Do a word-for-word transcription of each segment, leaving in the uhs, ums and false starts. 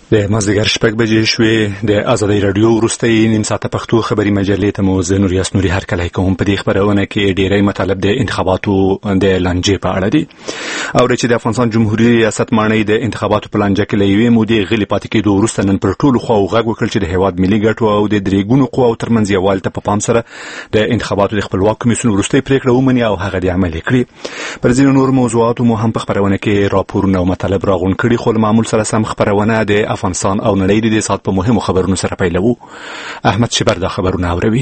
د مازدیګر شپږ بجې شوې. د ازادۍ راډیو وروستۍ نیم ساعته پښتو خبري مجلې ته مو زه نوریاس نوري هرکلی کوم. په دې خبرونه کې ډېری مطالب د انتخاباتو د لانجې په اړه دي. اورئ چې د افغانستان جمهوریت ریاست ماڼۍ د انتخاباتو په لانجه کې له یوې مودې غلي پاتې کېدو وروسته نن پر ټولو خواو غږ وکړ چې د هېواد ملي ګټو او د درې ګونو قواو ترمنځ یووالي ته په پام سره د انتخاباتو د خپلواک کمیسیون وروستۍ پرېکړه ومني او هغه د عملي کړي. پر ځینو نورو موضوعاتو مو هم په خبرونه کې راپورونه او مطالب راغونډ کړي، خو له معمول سره سم خبرونه د افغانستان او نړۍ د دې ساعت په مهمو خبرونو سره پیلوو. احمد شبر دا خبرونه اوروي.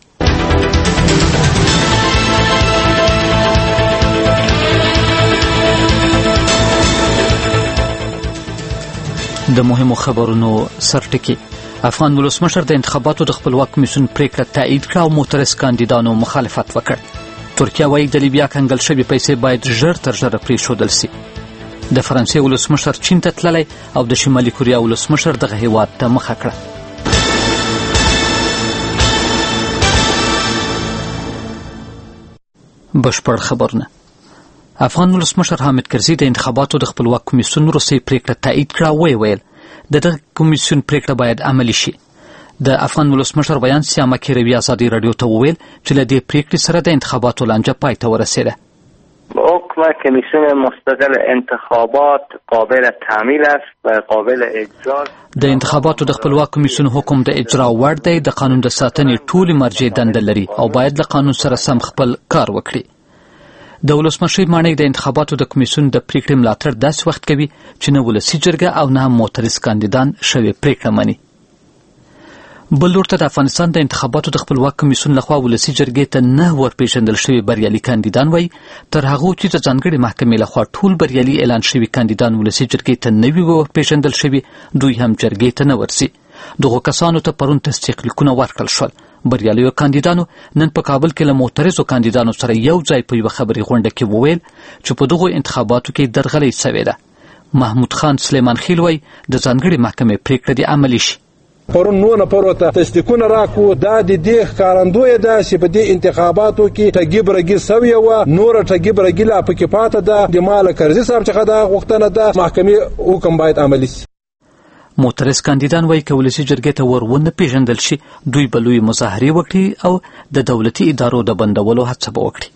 د مهمو خبرونو سرټکی. افغان ولسمشر د انتخاباتو د خپلواک کمیسیون پریکړه تایید کړه او معترض کاندیدانو مخالفت وکړ. ترکیه وايي د لیبیا کنګل شوي پیسې باید ژر تر ژره پرېښودل شي. د فرانسې ولسمشر چین ته تللی او د شمالي کوریا ولسمشر دغه هیواد ته مخه کړه. بشپړ خبرونه. افغان ولسمشر حامد کرزي د انتخاباتو د خپلواک کمیسیون وروستۍ پریکړه تایید کړه. ویې ویل د دغه کمیسیون پریکړه باید عملي شي. د افغان ولسمشر بیان سیامه کیروي ازادي راډیو ته وویل چې له دې پریکړې سره د انتخاباتو لانجه پای ته ورسېده. حکم کمیسیون مستقل انتخابات قابل تعمیل است و قابل اجرا. د انتخاباتو د خپلواک کمیسیون حکم د اجرا وړ دی. د قانون د ساتنې ټولې مرجع دنده لري او باید له قانون سره سم خپل کار وکړي. د ولسمشر ماڼۍ د انتخاباتو د کمیسیون د پریکړې ملاتړ داسې وخت کوي چې نه ولسي جرګه او نه هم معترض کاندیدان شوې پریکړه مني. بل لور ته د افغانستان د انتخاباتو د خپلواک کمیسیون لخوا ولسي جرګې ته نه ورپېژندل شوي بریالي کاندیدان وایي تر هغو چې د ځانګړې محکمې لخوا ټول بریالي اعلان شوي کاندیدان ولسي جرګې ته نه وي ورپېژندل شوي، دوی هم جرګې ته نه ورځي. دغو کسانو ته پرون تصدیق لیکونه ورکړل شول. بریالیو کاندیدانو نن په کابل کې له معترضو کاندیدانو سره یو ځای په یوه خبري غونډه کې وویل چې په دغو انتخاباتو کې درغلۍ سوې ده. محمود خان سلیمان خیل وایي د ځانګړې محکمې پریکړه دې عملي شي. پرون نو نه پروته تصدیقونه راکو دا د دې ښکارندوی ده چې په دې انتخاباتو کې ټګي برګي سوی و، نور ټګي برګي لا پکې پاته ده. د مال کرزي صاحب څخه دا غوښتنه ده محکمې حکم باید عملي شي. معترض کاندیدان وایي که ولسي جرګې ته ور ونه پېژندل شي دوی به لویې مظاهرې وکړي او د دولتي ادارو د بندولو هڅه به وکړي.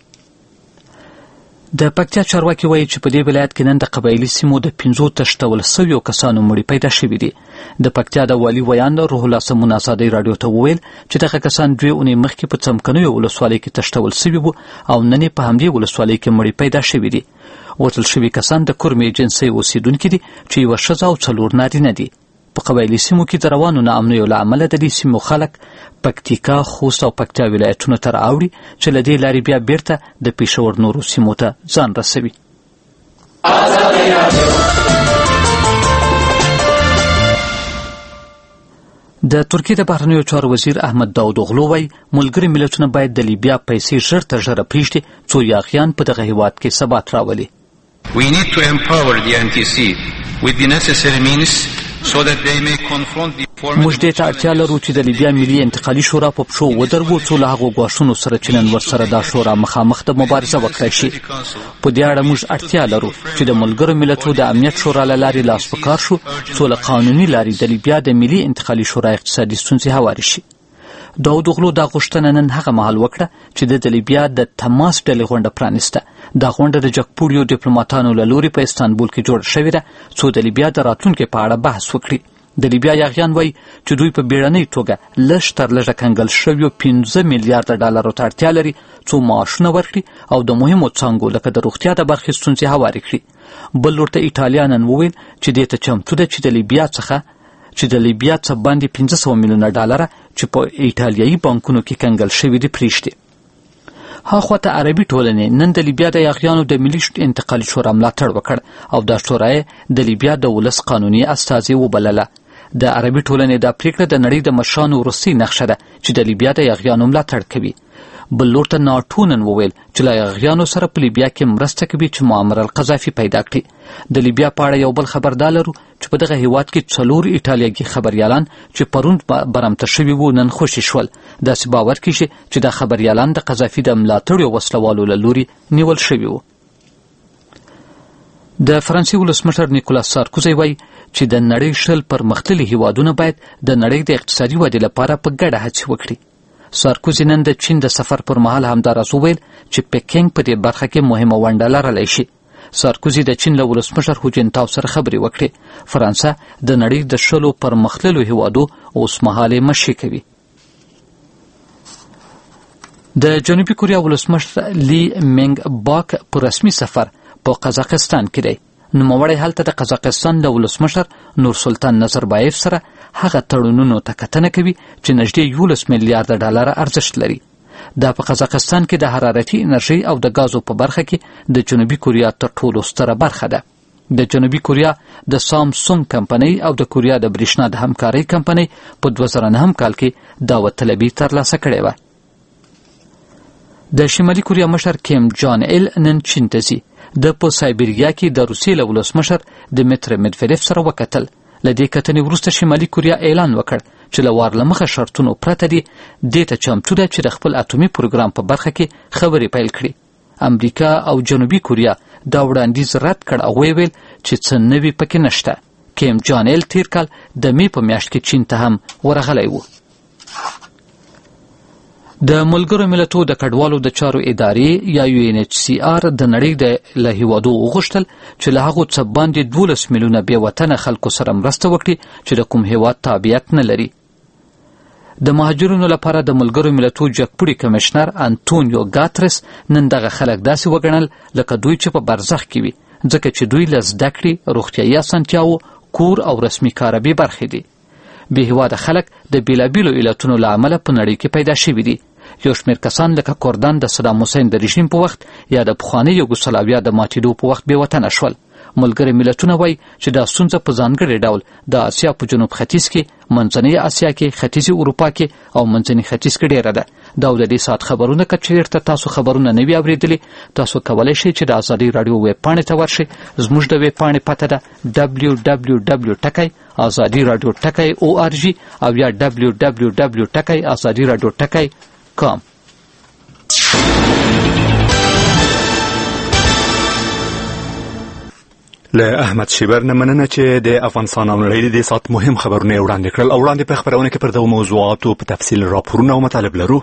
د پکتیا چارواکي وایي چې په دې ولایت کې نن د قبایلي سیمو د پنځو تښتول سویو کسانو مړي پیدا شوي دي. د پکتیا د والي ویان روح الله سمون ازادۍ راډیو ته وویل چې دغه کسان دوې اونۍ مخکې په څمکنیو ولسوالۍ کې تښتول سوي وو او نن یې په همدې ولسوالۍ کې مړي پیدا شوي دي. وتل شوي کسان د کورمې جنسۍ اوسیدونکي دي چې یوه ښځه او څلور نارینه دي. په قبایلي سیمو کې د روانو ناامنیو له امله د دې سیمو خلک پکتیکا، خوست او پکتیا ولایتونو ته راوړي چې له دې لارې بیا بیرته د پېښور نورو سیمو ته ځان رسوي. د ترکیې د بهرنیو چارو وزیر احمد داود اوغلو وایي ملګري ملتونه باید د لیبیا پیسې ژر تر ژره پرېږدي څو یاغیان په دغه هېواد کې ثبات راولي. We need to empower the N T C with the necessary means so that they may confront the موږ دې ته اړتیا لرو چې د لیبیا ملي انتقالي شورا په پښو ودرو څو له هغو ګواښونو سره چې نن ورسره دا شورا مخامخ د مبارزه وکړی شي. په دې اړه موږ اړتیا لرو چې د ملګرو ملتونو د امنیت شورا له لارې لاس په کار شو څو له قانوني لارې د لیبیا د ملي انتقالي شورا اقتصادي ستونزې هوارې شي. داود اوغلو دا غوښتنه نن هغه مهال وکړه چې د لیبیا د تماس ډلې غونډه پرانیسته. دا غونډه د جګپوړیو ډیپلوماتانو له لوري په استانبول کې جوړه شوې ده څو د لیبیا د راتلونکي په اړه بحث وکړي. د لیبیا یاغیان وایي چې دوی په بیړنۍ توګه لږ تر لږه کنګل شویو پنځه میلیارده ډالرو ته اړتیا لري څو معاشونه ورکړي او د مهمو څانګو لکه د روغتیا د برخې ستونزې هوارې کړي. بل لور ته ایټالیا نن وویل چې دې ته چمتو ده چې د لیبیا څخه چې د لیبیا څخه باندې پنځه سوه میلیونه ډالره چې په ایټالیایي بانکونو کې کنګل شوي دي پرېږدي. هاخواته عربي ټولنې نن د لیبیا د یاغیانو د ملي انتقالي شورا ملاتړ وکړ او دا شورا یې د لیبیا د ولس قانوني استازي وبلله. د عربي ټولنې دا پریکړه د نړۍ د مشرانو وروستۍ نقشه ده چې د لیبیا د یاغیانو ملاتړ کوي. بل لور ته ناټو نن وویل چې له یاغیانو سره په لیبیا کې مرسته کوي چې معمر القذافي پیدا کړي. د لیبیا په اړه یو بل خبر دا لرو چې په دغه هیواد کې څلور ایټالیایي خبریالان چې پرون برمته شوي وو نن خوشي شول. داسې باور کیږي چې دا خبریالان د قذافي د ملاتړو وسلوالو له لوري نیول شوي وو. د فرانسې ولسمشر نیکولاس سارکوزی وایي چې د نړۍ شل پرمختللي هیوادونه باید د نړۍ د اقتصادي ودې لپاره په ګډه هڅې وکړي. سارکوزی نن د چین د سفر پر مهال همداراز وویل چې پکینګ په دې برخه کې مهمه ونډه لرلی شي. سارکوزی د چین له ولسمشر هو جنتاو سره خبرې وکړې. فرانسه د نړۍ د شلو پرمختللو هیوادو اوسمهالې مشري کوي. د جنوبي کوریا ولسمشر لی منګ باک په رسمي سفر په قزاقستان کې دی. نوموړی هلته د قزاقستان له ولسمشر نورسلطان نظربایف سره هغه تړونونو ته کتنه کوي چې نږدې یولس میلیارډ ډالر ارزښت لري. دا په قزاقستان کې د حرارتي انرژي او د غازو په برخه کې د جنوبي کوریا تر ټولو ستره برخه ده. د جنوبي کوریا د سامسونګ کمپنۍ او د کوریا د برېښنا د همکارۍ کمپنۍ په دوه زره نهم کال کې دعوت طلبي ترلاسه کړې وه. د شمالي کوریا مشر کیم جان ایل نن چین ته ځي. د په سایبریا کې د روسیې له ولسمشر دمیتر مدفیدیف سره وکتل. له دې کتنې وروسته شمالي کوریا اعلان وکړ چې له وار له مخه شرطونو پرته دي دې ته چمتو ده چې د خپل اټومي پروګرام په برخه کې خبرې پیل کړي. امریکا او جنوبي کوریا دا وړاندیز رد کړ او ویل چې څه نوي پکې نشته. کیم جان ایل تیر کال د می په میاشت کې چین ته هم ورغلی و. د ملګرو ملتونو د کډوالو د چارو ادارې یا یو ان ایچ سی آر د نړۍ د له هیوادو وغوښتل چې له هغو څه باندې دولس میلیونه بې وطنه خلکو سره مرسته وکړي چې د کوم هیواد تابعیت نه لري. د مهاجرینو لپاره د ملګرو ملتونو جګپوړي کمشنر انټونیو ګاترس نن دغه خلک داسې وګڼل لکه دوی چې په برزخ کې وي، ځکه چې دوی له زده کړې، روغتیایي اسانتیاوو، کور او رسمي کاربې برخې دي. بې هیواده خلک د بیلابیلو علتونو له امله په نړۍ کې پیدا شوي دي. یو شمېر کسان لکه کردان د صدام حسین د رژیم په وخت یا د پخواني یوګوسلاویا د ماتېدو په وخت بې وطنه شول. ملګري ملتونه وایي چې دا ستونزه په ځانګړي ډول د اسیا په جنوب ختیځ کې، منځنۍ اسیا کې، ختیځي اروپا کې او منځني ختیځ کې ډېره ده. دا د دې ساعت خبرونه که چېرته تاسو خبرونه نه وي اورېدلي، تاسو کولی شئ چې د ازادي راډیو ویب پاڼې ته ورشئ. زموږ د ویب پاڼې پته ده ډبلیو ډبلیو ډبلیو ټکی ازادي راډیو ټکی او آر جي او یا ډبلیو ډبلیو ډبلیو ټکی ازادي راډیو ټکی کام. له احمد شیبر نه مننه چې د افغانستان او نړۍ د سات مهم خبرونه وړاندې کړل او وړاندې په خبرونه کې پر دغو موضوعاتو په تفصیل راپورونه او مطالب لرو.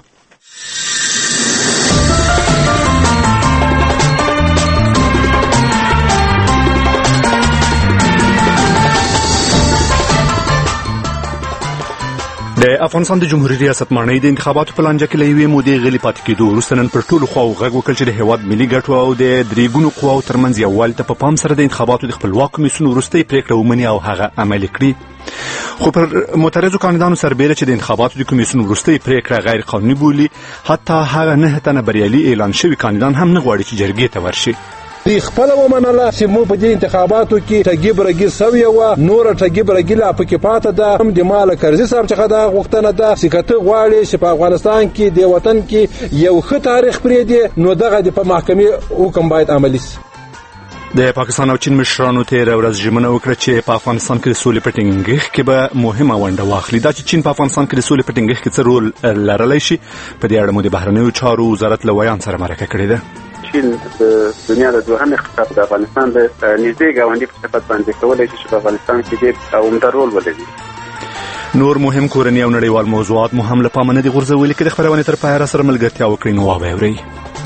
د افغانستان د جمهوریت ریاست مانۍ د انتخاباتو په لانجه کې له یوې مودې غلي پاتې کېدو وروسته نن پر ټولو خواو غږ وکړ چې د هېواد ملي ګټو او د درې ګونو قواو ترمنځ یووالي ته په پام سره د انتخاباتو د خپلواک کمیسیون وروستۍ پرېکړه ومني او هغه عملي کړي. خو پر معترضو کاندیدانو سربیره چې د انتخاباتو د کمیسیون وروستۍ پرېکړه غیر قانوني بولي، حتی هغه نه تنه بریالي اعلان شوي کاندیدان هم نه غواړي چې جرګې ته ورشي. دی خپل ومنله چې مو په دې انتخاباتو کې ټګي برګي سوی و، نور ټګي برګي لا پکې پاته ده. هم د مال کرزي صاحب څخه دا غوښتنه ده چې کته غواړي چې په افغانستان کې د وطن کې یو ښه تاریخ پرې دی، نو دغه د په محکمې حکم باید عملي شي. د پاکستان او چین مشرانو تېره ورځ ژمنه وکړه چې په افغانستان کې د سولې په ټینګښت کې به مهمه ونډه واخلي. دا چې چین په افغانستان کې د سولې په ټینګښت کې څه رول لرلی شي، په دې اړه مو د بهرنیو چارو وزارت له ویان سره مرکه کړې ده. چین د دنیا د دوهم اقتصاد د افغانستان د نږدې ګاونډي په صفت باندې کولی شي چې په افغانستان کې ډېر عمده رول ولري. نور مهم کورني او نړیوال موضوعات مو هم له پامه نه دي غورځولي. که د خپرونې تر پایه راسره ملګرتیا وکړئ نو واورئ.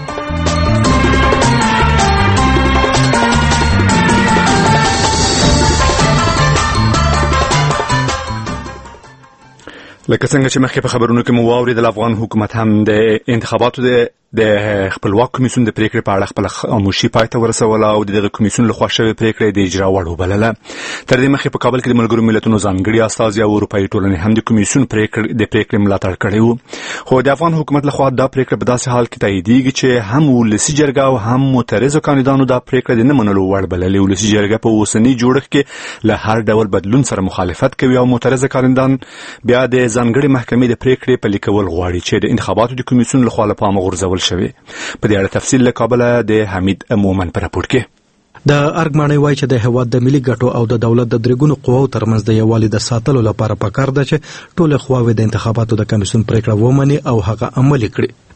لکه څنګه چې مخکې په خبرونو کې مو واورېدل، افغان حکومت هم د انتخاباتو د د خپلواک کمیسیون د پریکړې په اړه خپله خاموشي پای ته ورسوله او د دغه کمیسیون لخوا شوې پریکړه د اجرا وړ وبلله. تر دې مخکې په کابل کې د ملګرو ملتونو ځانګړي استازي او اروپایي ټولنې هم د کمیسیون پریکړې د پریکړې ملاتړ کړی و. خو د افغان حکومت لخوا دا پریکړه په داسې حال کې تاییدېږي چې هم ولسي جرګه او هم معترضو کاندیدانو دا پریکړه د نه منلو وړ بللې. ولسي جرګه په اوسني جوړښت کې له هر ډول بدلون سره مخالفت کوي او معترضه کاندیدان بیا د ځانګړي محکمې د پریکړې پلي کول غواړي چې د انتخاباتو د کمیسیون لخوا له پامه غورځول شوی. په دې اړه تفصیل له کابل د حمید مومن په راپور کې. د ارګ ماڼۍ وایي چې د هېواد د ملي ګټو او د دولت د درې ګونو قواو ترمنځ د یووالي د ساتلو لپاره پکار ده چې ټولې خواوې د انتخاباتو د کمیسیون پریکړه ومني او هغه عملي کړي.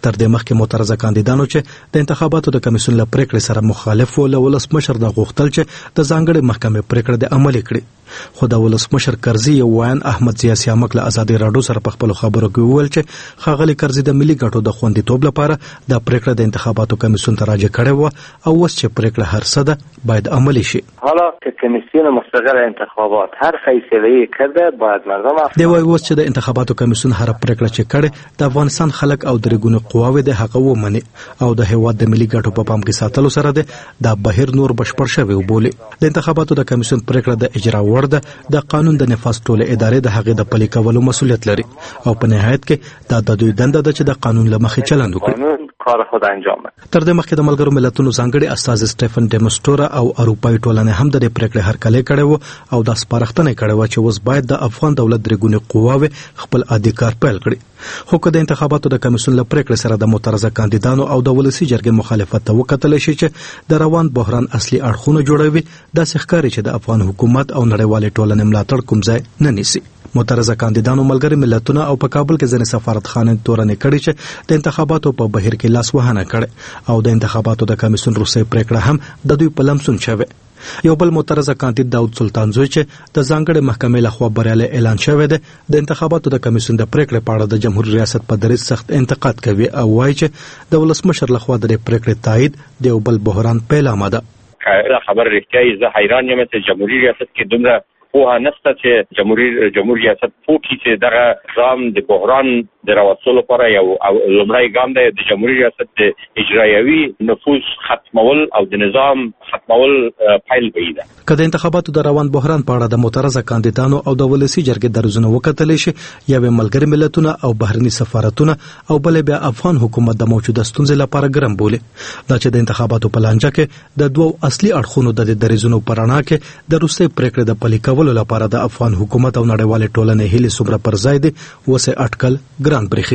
تر دې مخکې معترضه کاندیدانو چې د انتخاباتو د کمیسیون له پریکړې سره مخالف و له ولسمشر د غوښتل چې د ځانګړې محکمې پریکړه د عملي کړي خو د ولسمشر کرزي یو وایان احمد ضیا سیامک له ازادي راډیو سره په خپل خبرو کې وویل چې ښاغلي کرزي د ملي ګټو د خوندیتوب لپاره د پریکړه د انتخاباتو کمیسیون ته راجع کړې و او اوس چې پریکړه هر څه ده باید عملي شي. حالا که کمیسیون مستقل انتخابات هر فیصله کرده باید مردم دی وايي اوس چې د انتخاباتو کمیسیون هر پریکړه چې کړي د افغانستان خلک او درګونو قواوې د هغه ومني او د هیواد د ملي ګټو په پام کې ساتلو سره د بهیر نور بشپړ شوی وبولي. د انتخاباتو د کمیسیون پریکړه د اجرا وړ ده د قانون د نفاذ ټول ادارې د هغې د پلي کولو مسؤلیت لري او په نهایت کې دا د دوی دنده ده چې د قانون له مخې چلند وکړي. کار خود انجام بده. تر دې مخکې د ملګرو ملتونو ځانګړي استازي سټيفن ډیمسټورا او اروپایي ټولنې هم د پریکړې هرکلی کړی و او دا سپارښتنه کړې و چې اوس باید د افغان دولت درګونې قواوې خپل عادي کار پیل کړي. خو که د انتخاباتو د کمیسیون له پریکړې سره د معترضه کاندیدانو او د ولسي جرګې مخالفت ته وکتل شي چې د روان بحران اصلي اړخونه جوړوي داسې ښکاري چې د افغان حکومت او نړیوالې ټولنې ملاتړ کوم ځای نه نیسي. معترضه کاندیدانو ملګري ملتونه او په کابل کې ځینې سفارتخانې تورنې کړي چې د انتخاباتو په بهیر کې لاس وهنه کړي او د انتخاباتو د کمیسیون روسي پریکړه هم د دوی په لمسون شوه. یو بل معترضه کاندید داود سلطان زوی چې د ځانګړې محکمې لخوا بریالي اعلان شوی دی د انتخاباتو د کمیسیون د پریکړې په اړه د جمهوریت ریاست په دریځ سخت انتقاد کوي او وایي چې د ولسمشر لخوا د پریکړې تایید د یو بل بحران پیلامه ده. خبر رښتیا زه حیران یم چې جمهوریت ریاست کې دومره پوهه نشته چې جمهوریت جمهوریت ریاست پوهی چې دغه نظام د بحران د راوستلو لپاره یو لومړی ګام دی د جمهوریت ریاست د اجرایوي نفوذ ختمول او د نظام ختمول پیل ویده. که د انتخاباتو د روان بحران په اړه د معترضه کاندیدانو او د ولسي جرګې درزونه وکتل شي یا به ملګري ملتونه او بهرني سفارتونه او بل بیا افغان حکومت د موجوده ستونزې لپاره ګرم بولي دا چې د انتخاباتو په لانجه کې د دوو اصلي اړخونو د درزونو په رڼا کې د روسي پریکړې د پلي کولو لپاره د افغان حکومت او نړیوالې ټولنې هلې څومره پر ځای دي وسه اټکل ګران برخي.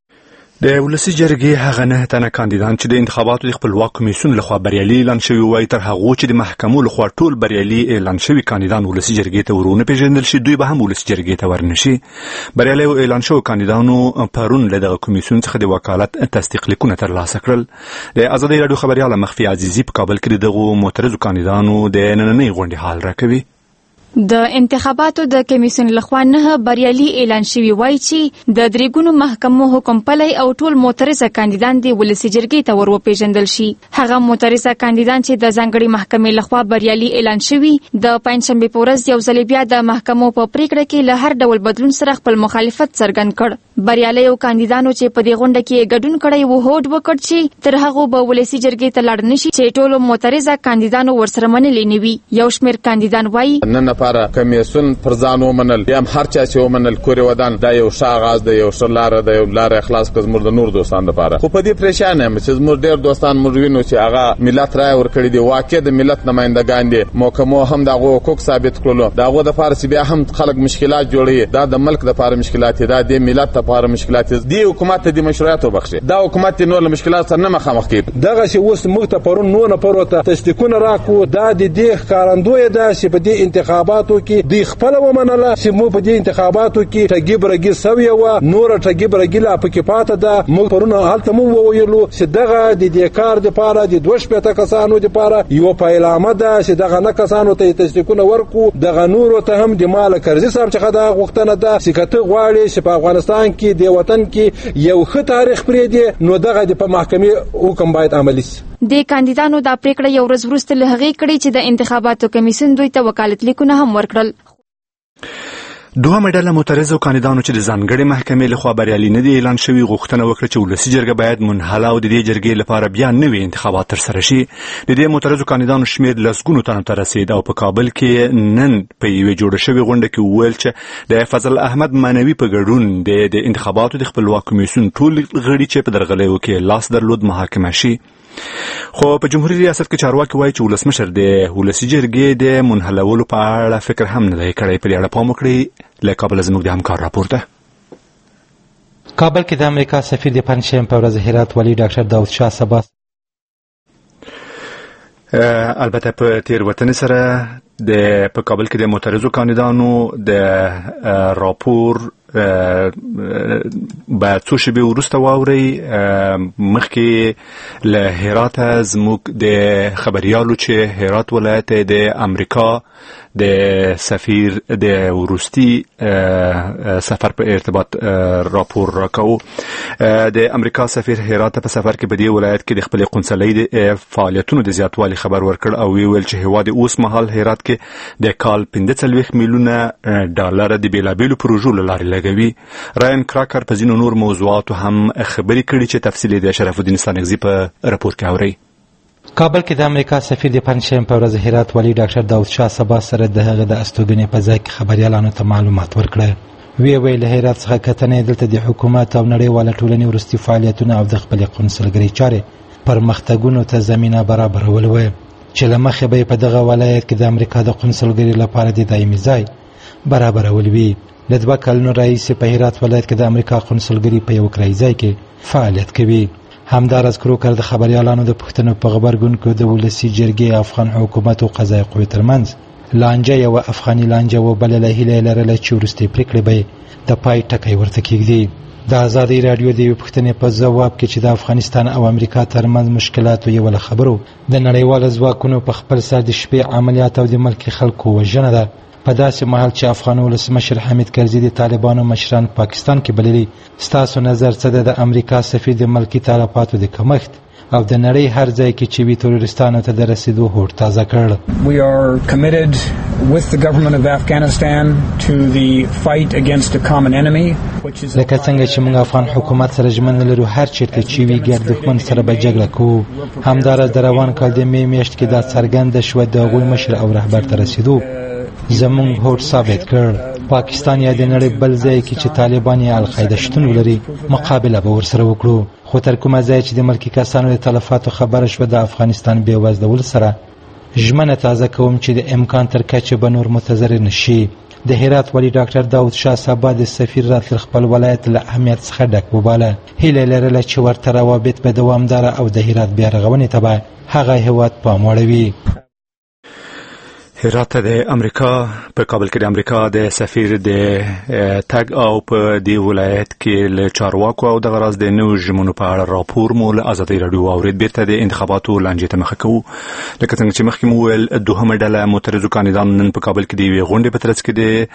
د ولسي جرګې هغه نه تنه کاندیدان چې د انتخاباتو د خپلواک کمیسیون لخوا بریالي اعلان شوی وای تر هغه چې د محکمو لخوا ټول بریالي اعلان شوی کاندیدان ولسي جرګې ته ورونه پیژندل شي دوی به هم ولسي جرګې ته ورنشي. بریالي اعلان شوی کاندیدانو پرون له دغه کمیسیون څخه د وکالت تصدیق لیکونه ترلاسه کړل. د ازادي راډیو خبريال مخفي عزیزي په کابل کې دغه معترض کاندیدانو د نننۍ غونډې حال راکوي. د انتخاباتو د کمیسیون لخوا نه بریالي اعلان شوی وای چې د درېګونو محکمو حکم پلی او ټول معترضه کاندیدان د ولسي جرګې ته وروپیژندل شي. هغه معترضه کاندیدان چې د ځانګړي محکمې لخوا بریالي اعلان شوی د پنځشنبه په ورځ یو ځل بیا د محکمو په پریکړه کې له هر ډول بدلون سره خپل مخالفت څرګند کړ. بریالي کاندیدانو چې په دې غونډه کې ګډون کړی وو هوډ وکړ چې تر هغه به ولسي جرګې ته لاړ نشي چې ټول معترضه کاندیدانو ورسره منلې نه وي. یو شمېر کاندیدان وایي لپاره کمیسیون پر ځان ومنل یا هر چا چې ومنل کوري ودان دا یو ښه آغاز دی یو ښه لاره ده یو لاره اخلاص کړ زموږ د نور دوستان لپاره. خو په دې پریشان یم چې زموږ ډېر دوستان موږ وینو چې هغه ملت رای ورکړي دي واقع د ملت نمائندګان دي محکمو هم دغه حقوق ثابت کړلو دغه د فارسی بیا هم خلک مشکلات جوړي دا د ملک د لپاره مشکلات دي دا د ملت لپاره مشکلات دي حکومت د مشروعیت وبخښي دا حکومت نور له مشکلات سره نه مخامخ کیږي. دغه چې اوس موږ ته پرون نو نه پروته تصدیقونه راکو دا د دې ښکارندوی ده چې په دې انتخاباتو کې د خپل ومنله چې موږ په دې انتخاباتو کې ټګي برګي سوي و نور ټګي برګي لا پکې پاته ده. موږ پرونه حالت مو وویلو چې دغه د دې کار د پاره د دوه شپته کسانو د پاره یو پیلامه ده چې دغه نه کسانو ته تصدیقونه ورکو دغه نور ته هم د مال کرزي صاحب څخه دا غوښتنه ده چې کته غواړي چې په افغانستان کې د وطن کې یو ښه تاریخ پرې دی نو دغه د په محکمې حکم باید عملي شي. د کاندیدانو دا پریکړه یو ورځ وروسته له هغې کړې چې د انتخاباتو کمیسیون دوی ته وکالت لیکونه هم ورکړل. دوه ډله معترضو کاندیدانو چې د ځانګړې محکمې لخوا بریالي نه دي اعلان شوي غوښتنه وکړه چې ولسي جرګه باید منحله او د دې جرګې لپاره بیا نوي انتخابات ترسره شي. د دې معترضو کاندیدانو شمېر لسګونو تنو ته رسید او په کابل کې نن په یوې جوړه شوې غونډه کې وویل چې د فضل احمد مانوي په ګډون د انتخاباتو د خپلواک کمیسیون ټول غړي چې په درغلیو کې لاس درلود محاکمه شي. خو په جمهوریت ریاست کې چارواکي وایي چې ولسمشر د ولسي جرګې د منحلولو په اړه فکر هم نه دی کړی. په دې اړه پام وکړئ. له کابل زموږ د همکار راپورته. کابل کې د امریکا سفیر د پنځشنبې په ورځ هرات والي ډاکټر داود شاه سبا البته په تیروتنې سره د په کابل کې د معترضو کاندیدانو د راپور به څو شېبې وروسته واورئ. مخکې له هراته زموږ د خبریالو چې هرات ولایت د امریکا د سفیر د وروستي سفر په ارتباط راپور راکاو. د امریکا سفیر هرات په سفر کې په دې ولایت کې د خپل قونسلۍ د فعالیتونو د زیاتوالي خبر ورکړ او ویل چې هیواد اوس مهال هرات کې د کال پنځه څلوېښت میلیونه ډالر د بیلابیلو پروژو له لارې لګوي. راین کراکر په ځینو نور موضوعاتو هم خبرې کړي چې تفصیل د شرف الدین ستانکزي په راپور کې اوري. کابل کې د امریکا سفیر د پنځشنبې په ورځ هرات والي ډاکټر داود شاه سبا سره د هغه د استوګنې په ځای کې خبريالانو ته معلومات ورکړه. وی ویل هرات څخه کتنې دلته د حکومت او نړیواله ټولنې ورستي فعالیتونه او د خپل قونسلګرۍ چارې پرمختګونو ته زمينه برابرول و چې لمخې به په دغه ولایت کې د امریکا د قونسلګرۍ لپاره د دایمي ځای برابرول وي. له دوه کلونو راهیسې په هرات ولایت کې د امریکا قونسلګرۍ په یو کرایي ځای کې فعالیت کوي. همدارس کروکر د خبريالانو د پښتنو په خبرګون کې د ولسی جرګې افغان حکومت او قضایي قوې ترمنځ لانجه یو افغاني لانجه و بل له هیله لرله چې ورستي پریکړې به د پای ټکی ورته کېږي. د آزادي رادیو د پښتنې په ځواب کې چې د افغانستان او امریکا ترمنځ مشکلات یو له خبرو د نړیوال ځواکونو په خپل سر د شپې عملیات او د ملک خلکو وژنه ده په داسې مهال چې افغان ولسمشر حامد کرزي د طالبانو مشران پاکستان کې بللي. ستاسو نظر څه ده د امریکا سفیر د ملکی تلفاتو د کمښت او د نړۍ هر ځای کې چې وی تروریستانو ته د رسیدو هوډ تازه کړ؟ We are committed with the government of Afghanistan to the fight against a common enemy which is لکه څنګه چې موږ افغان حکومت سره ژمن لرو هر چیرته چې وی ګر دښمن سره به جګړه کوو. همدارس د روان کال د می میاشت کې دا څرګنده شو د غوي مشر او رهبر ته رسیدو زمونږ هوډ ثابت کړ. پاکستان یا د نړۍ بل ځای کې چې طالبان یا القاعده شتون ولري مقابله به ورسره وکړو. خو تر کومه ځای چې د ملکی کسانو د تلفاتو خبره شوه د افغانستان بې وزلول سره ژمنه تازه کوم چې د امکان تر کچه به نور متضرر نشي. د هرات والي ډاکټر داود شاه سبا د سفیر راتل خپل ولایت له اهمیت څخه ډک وباله. هیله لرله چې ورته روابط به دوامداره او د هرات بیا رغونې ته به هغه هیواد پام وړوي. هرات د امریکا په کابل کې د امریکا د سفیر د تګ او په دې ولایت کې له چارواکو او د غراض د نوو ژمنو په اړه راپور مو له آزادي رادیو اورید. بیرته د انتخاباتو لانجې ته مخه کوو. لکه څنګه چې مخکې مو ویل دوهمه ډله معترضو کاندیدانو نن په کابل کې د یوې غونډې په ترڅ کې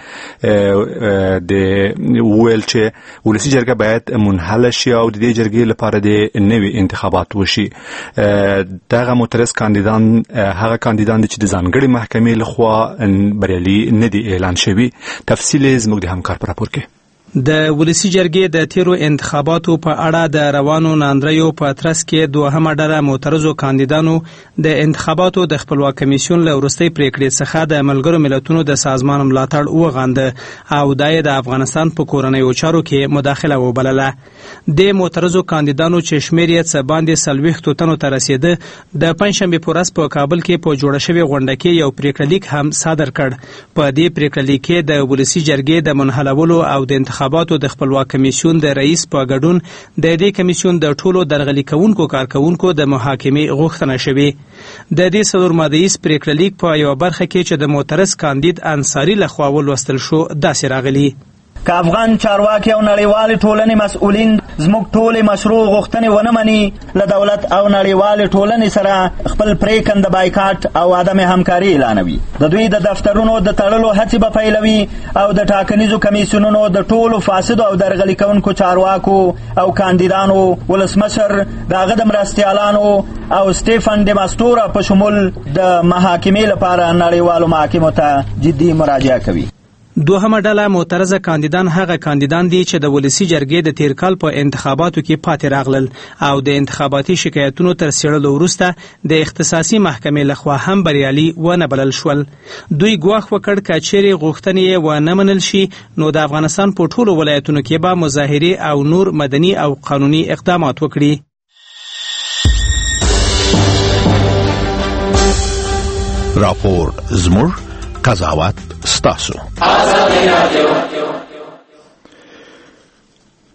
د ویل چې ولسي جرګه باید منحله شي او د دې جرګې لپاره د نوي انتخابات وشي. دغه معترض کاندیدان هغه کاندیدان چې د ځانګړي محکمې لخوا بریالي نه دي اعلان شوي. تفصیل زموږ د همکار په راپور کې. د ولسی جرګې د تیرو انتخاباتو په اړه د روانو ناندریو په ترڅ کې دوهمه ډله معترضو کاندیدانو د انتخاباتو د خپلواک کمیسیون له وروستۍ پریکړې څخه د ملګرو ملتونو د سازمان ملاتړ وغانده او د افغانستان په کورنیو چارو کې مداخله وبلله. د معترضو کاندیدانو چې شمیر یې څه باندې څلوېښتو تنو ته رسیده د پنځشنبې په ورځ په کابل کې په جوړه شوې غونډه کې یو پریکړه لیک هم صادر کړ. په دې پریکړه لیک کې د ولسی جرګې د منحلولو او د انتخاباتو د خپلواک کمیسیون د رئیس په ګډون د دې کمیسیون د ټولو درغلي کوونکو کارکونکو د محاکمې غوښتنه شوې. د دې څلور مادهیز پریکړه لیک په یو برخه کې چې د معترض کاندید انصاری لخوا ولوستل شو داسې راغلی: که افغان چارواکي او نړیوال ټولنې مسؤلین زموږ ټولې مشروع غوښتنې ونه مني له دولت او نړیوال ټولنې سره خپل پریکند بایکاټ او عدم همکاري اعلانوي. د دوی د دفترونو د تړلو هڅې به پیلوي او د ټاکنیزو کمیسیونونو د ټولو فاسدو او درغلي کوونکو چارواکو او کاندیدانو ولسمشر د هغه د مرستیالانو او سټیفن ډي ماستورا په شمول د محاکمې لپاره نړیوالو محاکمو ته جدي مراجعه کوي. دوهمه ډله معترضه کاندیدان هغه کاندیدان دي چې د ولسی جرګې د تیر کال په انتخاباتو کې پاتې راغلل او د انتخاباتي شکایتونو تر څېړلو وروسته د اختصاصي محکمې لخوا هم بریالي ونه بلل شول. دوی ګواښ وکړ که چیرې غوښتنې یې ونه منل شي نو د افغانستان په ټولو ولایتونو کې به مظاهرې او نور مدني او قانوني اقدامات وکړي. راپور زموږ قضاوت ستاسو.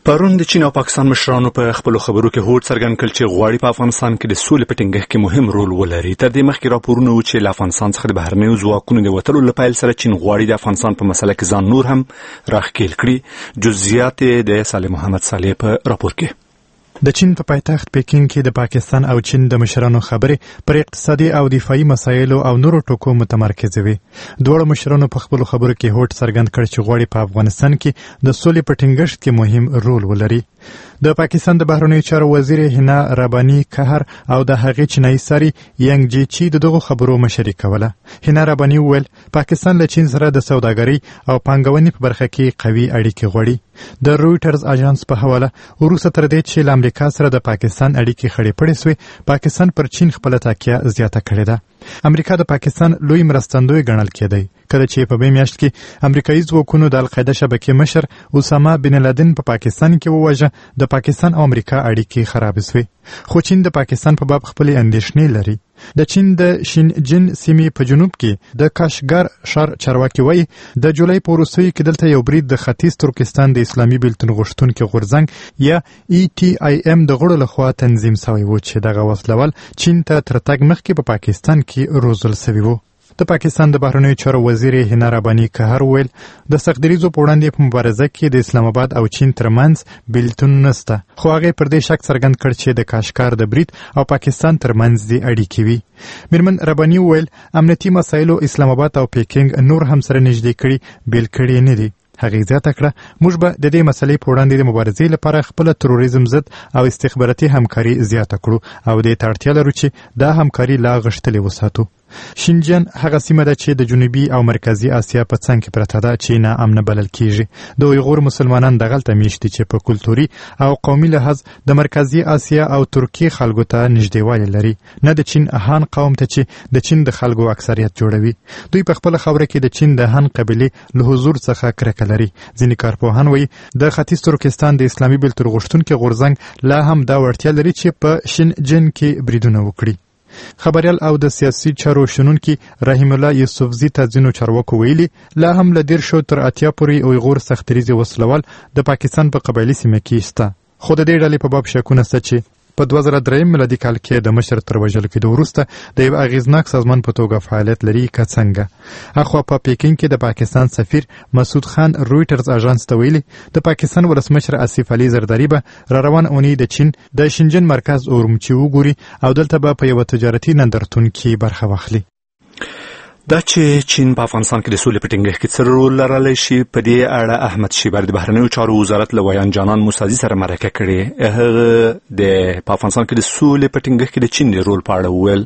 پرون د چین او پاکستان مشرانو په خپل خبرو کې هوډ څرګند کړ چې غواړي په افغانستان کې د سولې په ټینګښت کې مهم رول ولري. تر دې مخکې راپورونه و چې له افغانستان څخه د بهرنیو ځواکونو د وتلو له پیل سره چین غواړي د افغانستان په مسله کې ځان نور هم راښکېل کړي. جزئیات د صالح محمد صالح په راپور کې. د چین په پایتخت پیکینګ کې د پاکستان او چین د مشرانو خبرې پر اقتصادي او دفاعي مسایلو او نورو ټکو متمرکز وي. دواړو مشرانو په خپل خبرو کې هوډ څرګند کړ چې غواړي په افغانستان کې د سولې په ټینګښت کې مهم رول ولري. د پاکستان د بهرنیو چارو وزیر هینا ربانی قهر او د هغې چینایي ساري ینګ جی چی د دغو خبرو مشري کوله. هینا ربانی وویل پاکستان له چین سره د سوداګرۍ او پانګونې په برخه کې قوي اړیکې غواړي. د رویټرز اژانس په حواله وروسته تر دې چې له امریکا سره د پاکستان اړیکې خړې پړې سوې، پاکستان پر چین خپله تاکیه زیاته کړې ده. امریکا د پاکستان لوی مرستندوی ګڼل کېدی، کله چې په مې میاشت کې امریکایي ځواکونو د القاعده شبکې مشر اسامه بن لادن په پاکستان کې وواژه. د پاکستان او امریکا اړیکې خراب سوې، خو چین د پاکستان په باب خپلې اندېښنې لري. د چین د شینجن سیمې په جنوب کې د کاشګر ښار چارواکي وایي د جولای په وروستیو کې دلته یو برید د ختیځ ترکستان د اسلامي بېلتون غوښتونکي غورځنګ یا ای ټي آی ایم د غړو لخوا تنظیم سوی و چې دغه وسلوال چین ته تر تګ مخکې په پاکستان کې روزل سوي وو. د پاکستان د بهرنیو چارو وزیر هینا ربانی قهر وویل د سختدریځو په وړاندې په مبارزه کې د اسلام آباد او چین ترمنځ بیلتون نشته، خو هغې پر دې شک څرګند کړ چې د کاشګر د برید او پاکستان ترمنځ دې اړیکې وي. میرمن ربانی وویل امنیتي مسایلو اسلام آباد او پیکینګ نور هم سره نږدې کړي، بیل کړي نه دي. هغې زیاته کړه موږ به د دې مسلې په وړاندې د مبارزې لپاره خپله تروریزم ضد او استخباراتي همکاري زیاته کړو او دې ته اړتیا لرو چې دا همکاري لا غښتلې وساتو. شینجن هغه سیمه ده چې د جنوبي او مرکزي اسیا په څنګ کې پرته ده چې ناامنه بلل کیږي. د اویغور مسلمانان دغلته میشت دي چې په کلتوري او قومي لحاظ د مرکزي اسیا او ترکیې خلکو ته نږدېوالی لري، نه د چین هان قوم ته چې د چین د خلکو اکثریت جوړوي. دوی په خپله خاوره کې د چین د هان قبیلې له حضور څخه کرکه لري. ځینې کارپوهان وایي د ختیځ ترکستان د اسلامي بېلتون غوښتونکي غورځنګ لا هم دا وړتیا لري چې په شینجن کې بریدونه وکړي. خبریال او د سیاسي چارو شنونکي رحیم الله یوسفزي ته ځینو چارواکو ویلي لا هم له دېرشو تر اتیا پورې اویغور سختدریځې وسلوال د پاکستان په قبایلي سیمه کې شته، خو د دې ډلې په باب شکونه شته چې په دوه زره دریم میلادي کال کې د مشر تر وژلو کېدو وروسته د یو اغېزناک سازمان په توګه فعالیت لري که څنګه. اخوا په پیکینګ کې د پاکستان سفیر مسعود خان رویټرز اژانس ته ویلي د پاکستان ولسمشر آصف علي زرداري به را روان اونۍ د چین د شینجن مرکز اورمچي وګوري او دلته به په یوه تجارتي نندارتون کې برخه واخلي. دا چې چین په افغانستان کې د سولې په ټینګښت کې څه رول لرلی شي، په دې اړه احمد شیبر د بهرنیو چارو وزارت له ویان جانان موسازي سره مرکه کړې. هغه د په افغانستان کې د سولې په ټینګښت کې د چین د رول په اړه وویل.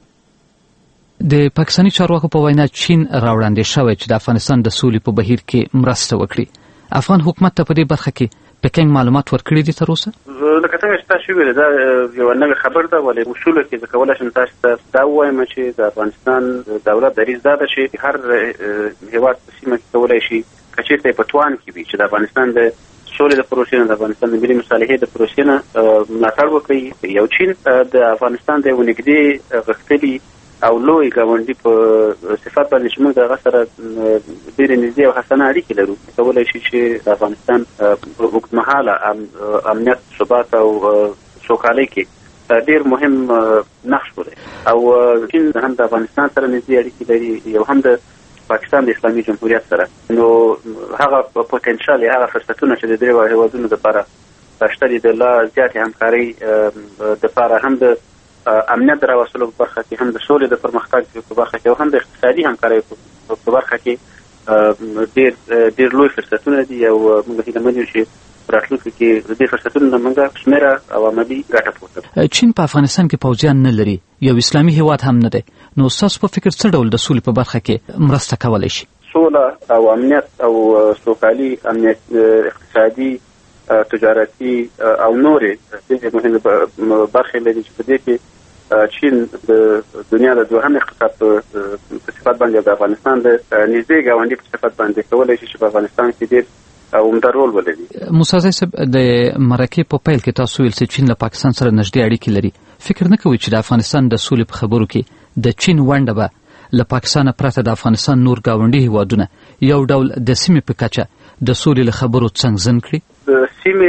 د پاکستاني چارواکو په وینا چین راوړاندې شوی چې د افغانستان د سولې په بهیر کې مرسته وکړي. افغان حکومت ته په دې برخه کې پیکینګ معلومات ورکړي دي تر اوسه؟ لکه څنګه چې تاسو ویل دا یو نوې خبر ده، ولې اصول کې زه کولی شم تاسو ته دا ووایم چې د افغانستان دولت دریځ دا ده چې هر هېواد په سیمه کې کولی شي که چېرته یې په توان کې وي چې د افغانستان د سولې د پروسې نه، د افغانستان د ملي مصالحې د پروسې نه ملاتړ وکړي. یو چین د افغانستان د یو نږدې غښتلي او لوی ګاونډي په صفت باندې چې موږ د هغه سره ډېرې نږدې او حسنه اړیکې لرو، کولی شي چې د افغانستان په اوږدمهاله امنیت، ثبات او سوکالۍ کې ډېر مهم نقش ولري. او چین هم د افغانستان سره نږدې اړیکې لري، یو هم د پاکستان د اسلامي جمهوریت سره. نو هغه پوتنشال یا هغه فرصتونه چې د دریو هېوادونو دپاره شته دي د لا زیاتې همکارۍ دپاره، هم د امنیت د راوستلو په برخه کې، هم د سولې د پرمختګ په برخه کې، او هم د اقتصادي همکارۍ په برخه کې ډېر ډېر لوی فرصتونه دي. او موږ هیله مند یو چې په راتلونکي کې د دې فرصتونو نه موږ شمېره او عملي ګټه پورته کړو. چین په افغانستان کې پوځیان نه لري، یو اسلامي هېواد هم نه دی، نو ستاسو په فکر څه ډول د سولې په برخه کې مرسته کولی شي؟ سوله او امنیت او سوکالي، امنیت اقتصادي، تجارتي او نورې ډېرې مهمې برخې لري چې په دې کې چین د دنیا د دوهم اقتصاد په صفت باندې د افغانستان د نږدې ګاونډي په صفت باندې کولی شي چې په افغانستان کې ډېر عمده رول ولري. موسازی صاحب، د مرکې په پیل کې تاسو ویل چې چین له پاکستان سره نږدې اړیکې لري. فکر نه کوئ چې د افغانستان د سولې په خبرو کې د چین ونډه به له پاکستان پرته د افغانستان نور ګاونډي هېوادونه یو ډول د سیمې په کچه د سولې له خبرو څنګزن کړي؟ د سیمې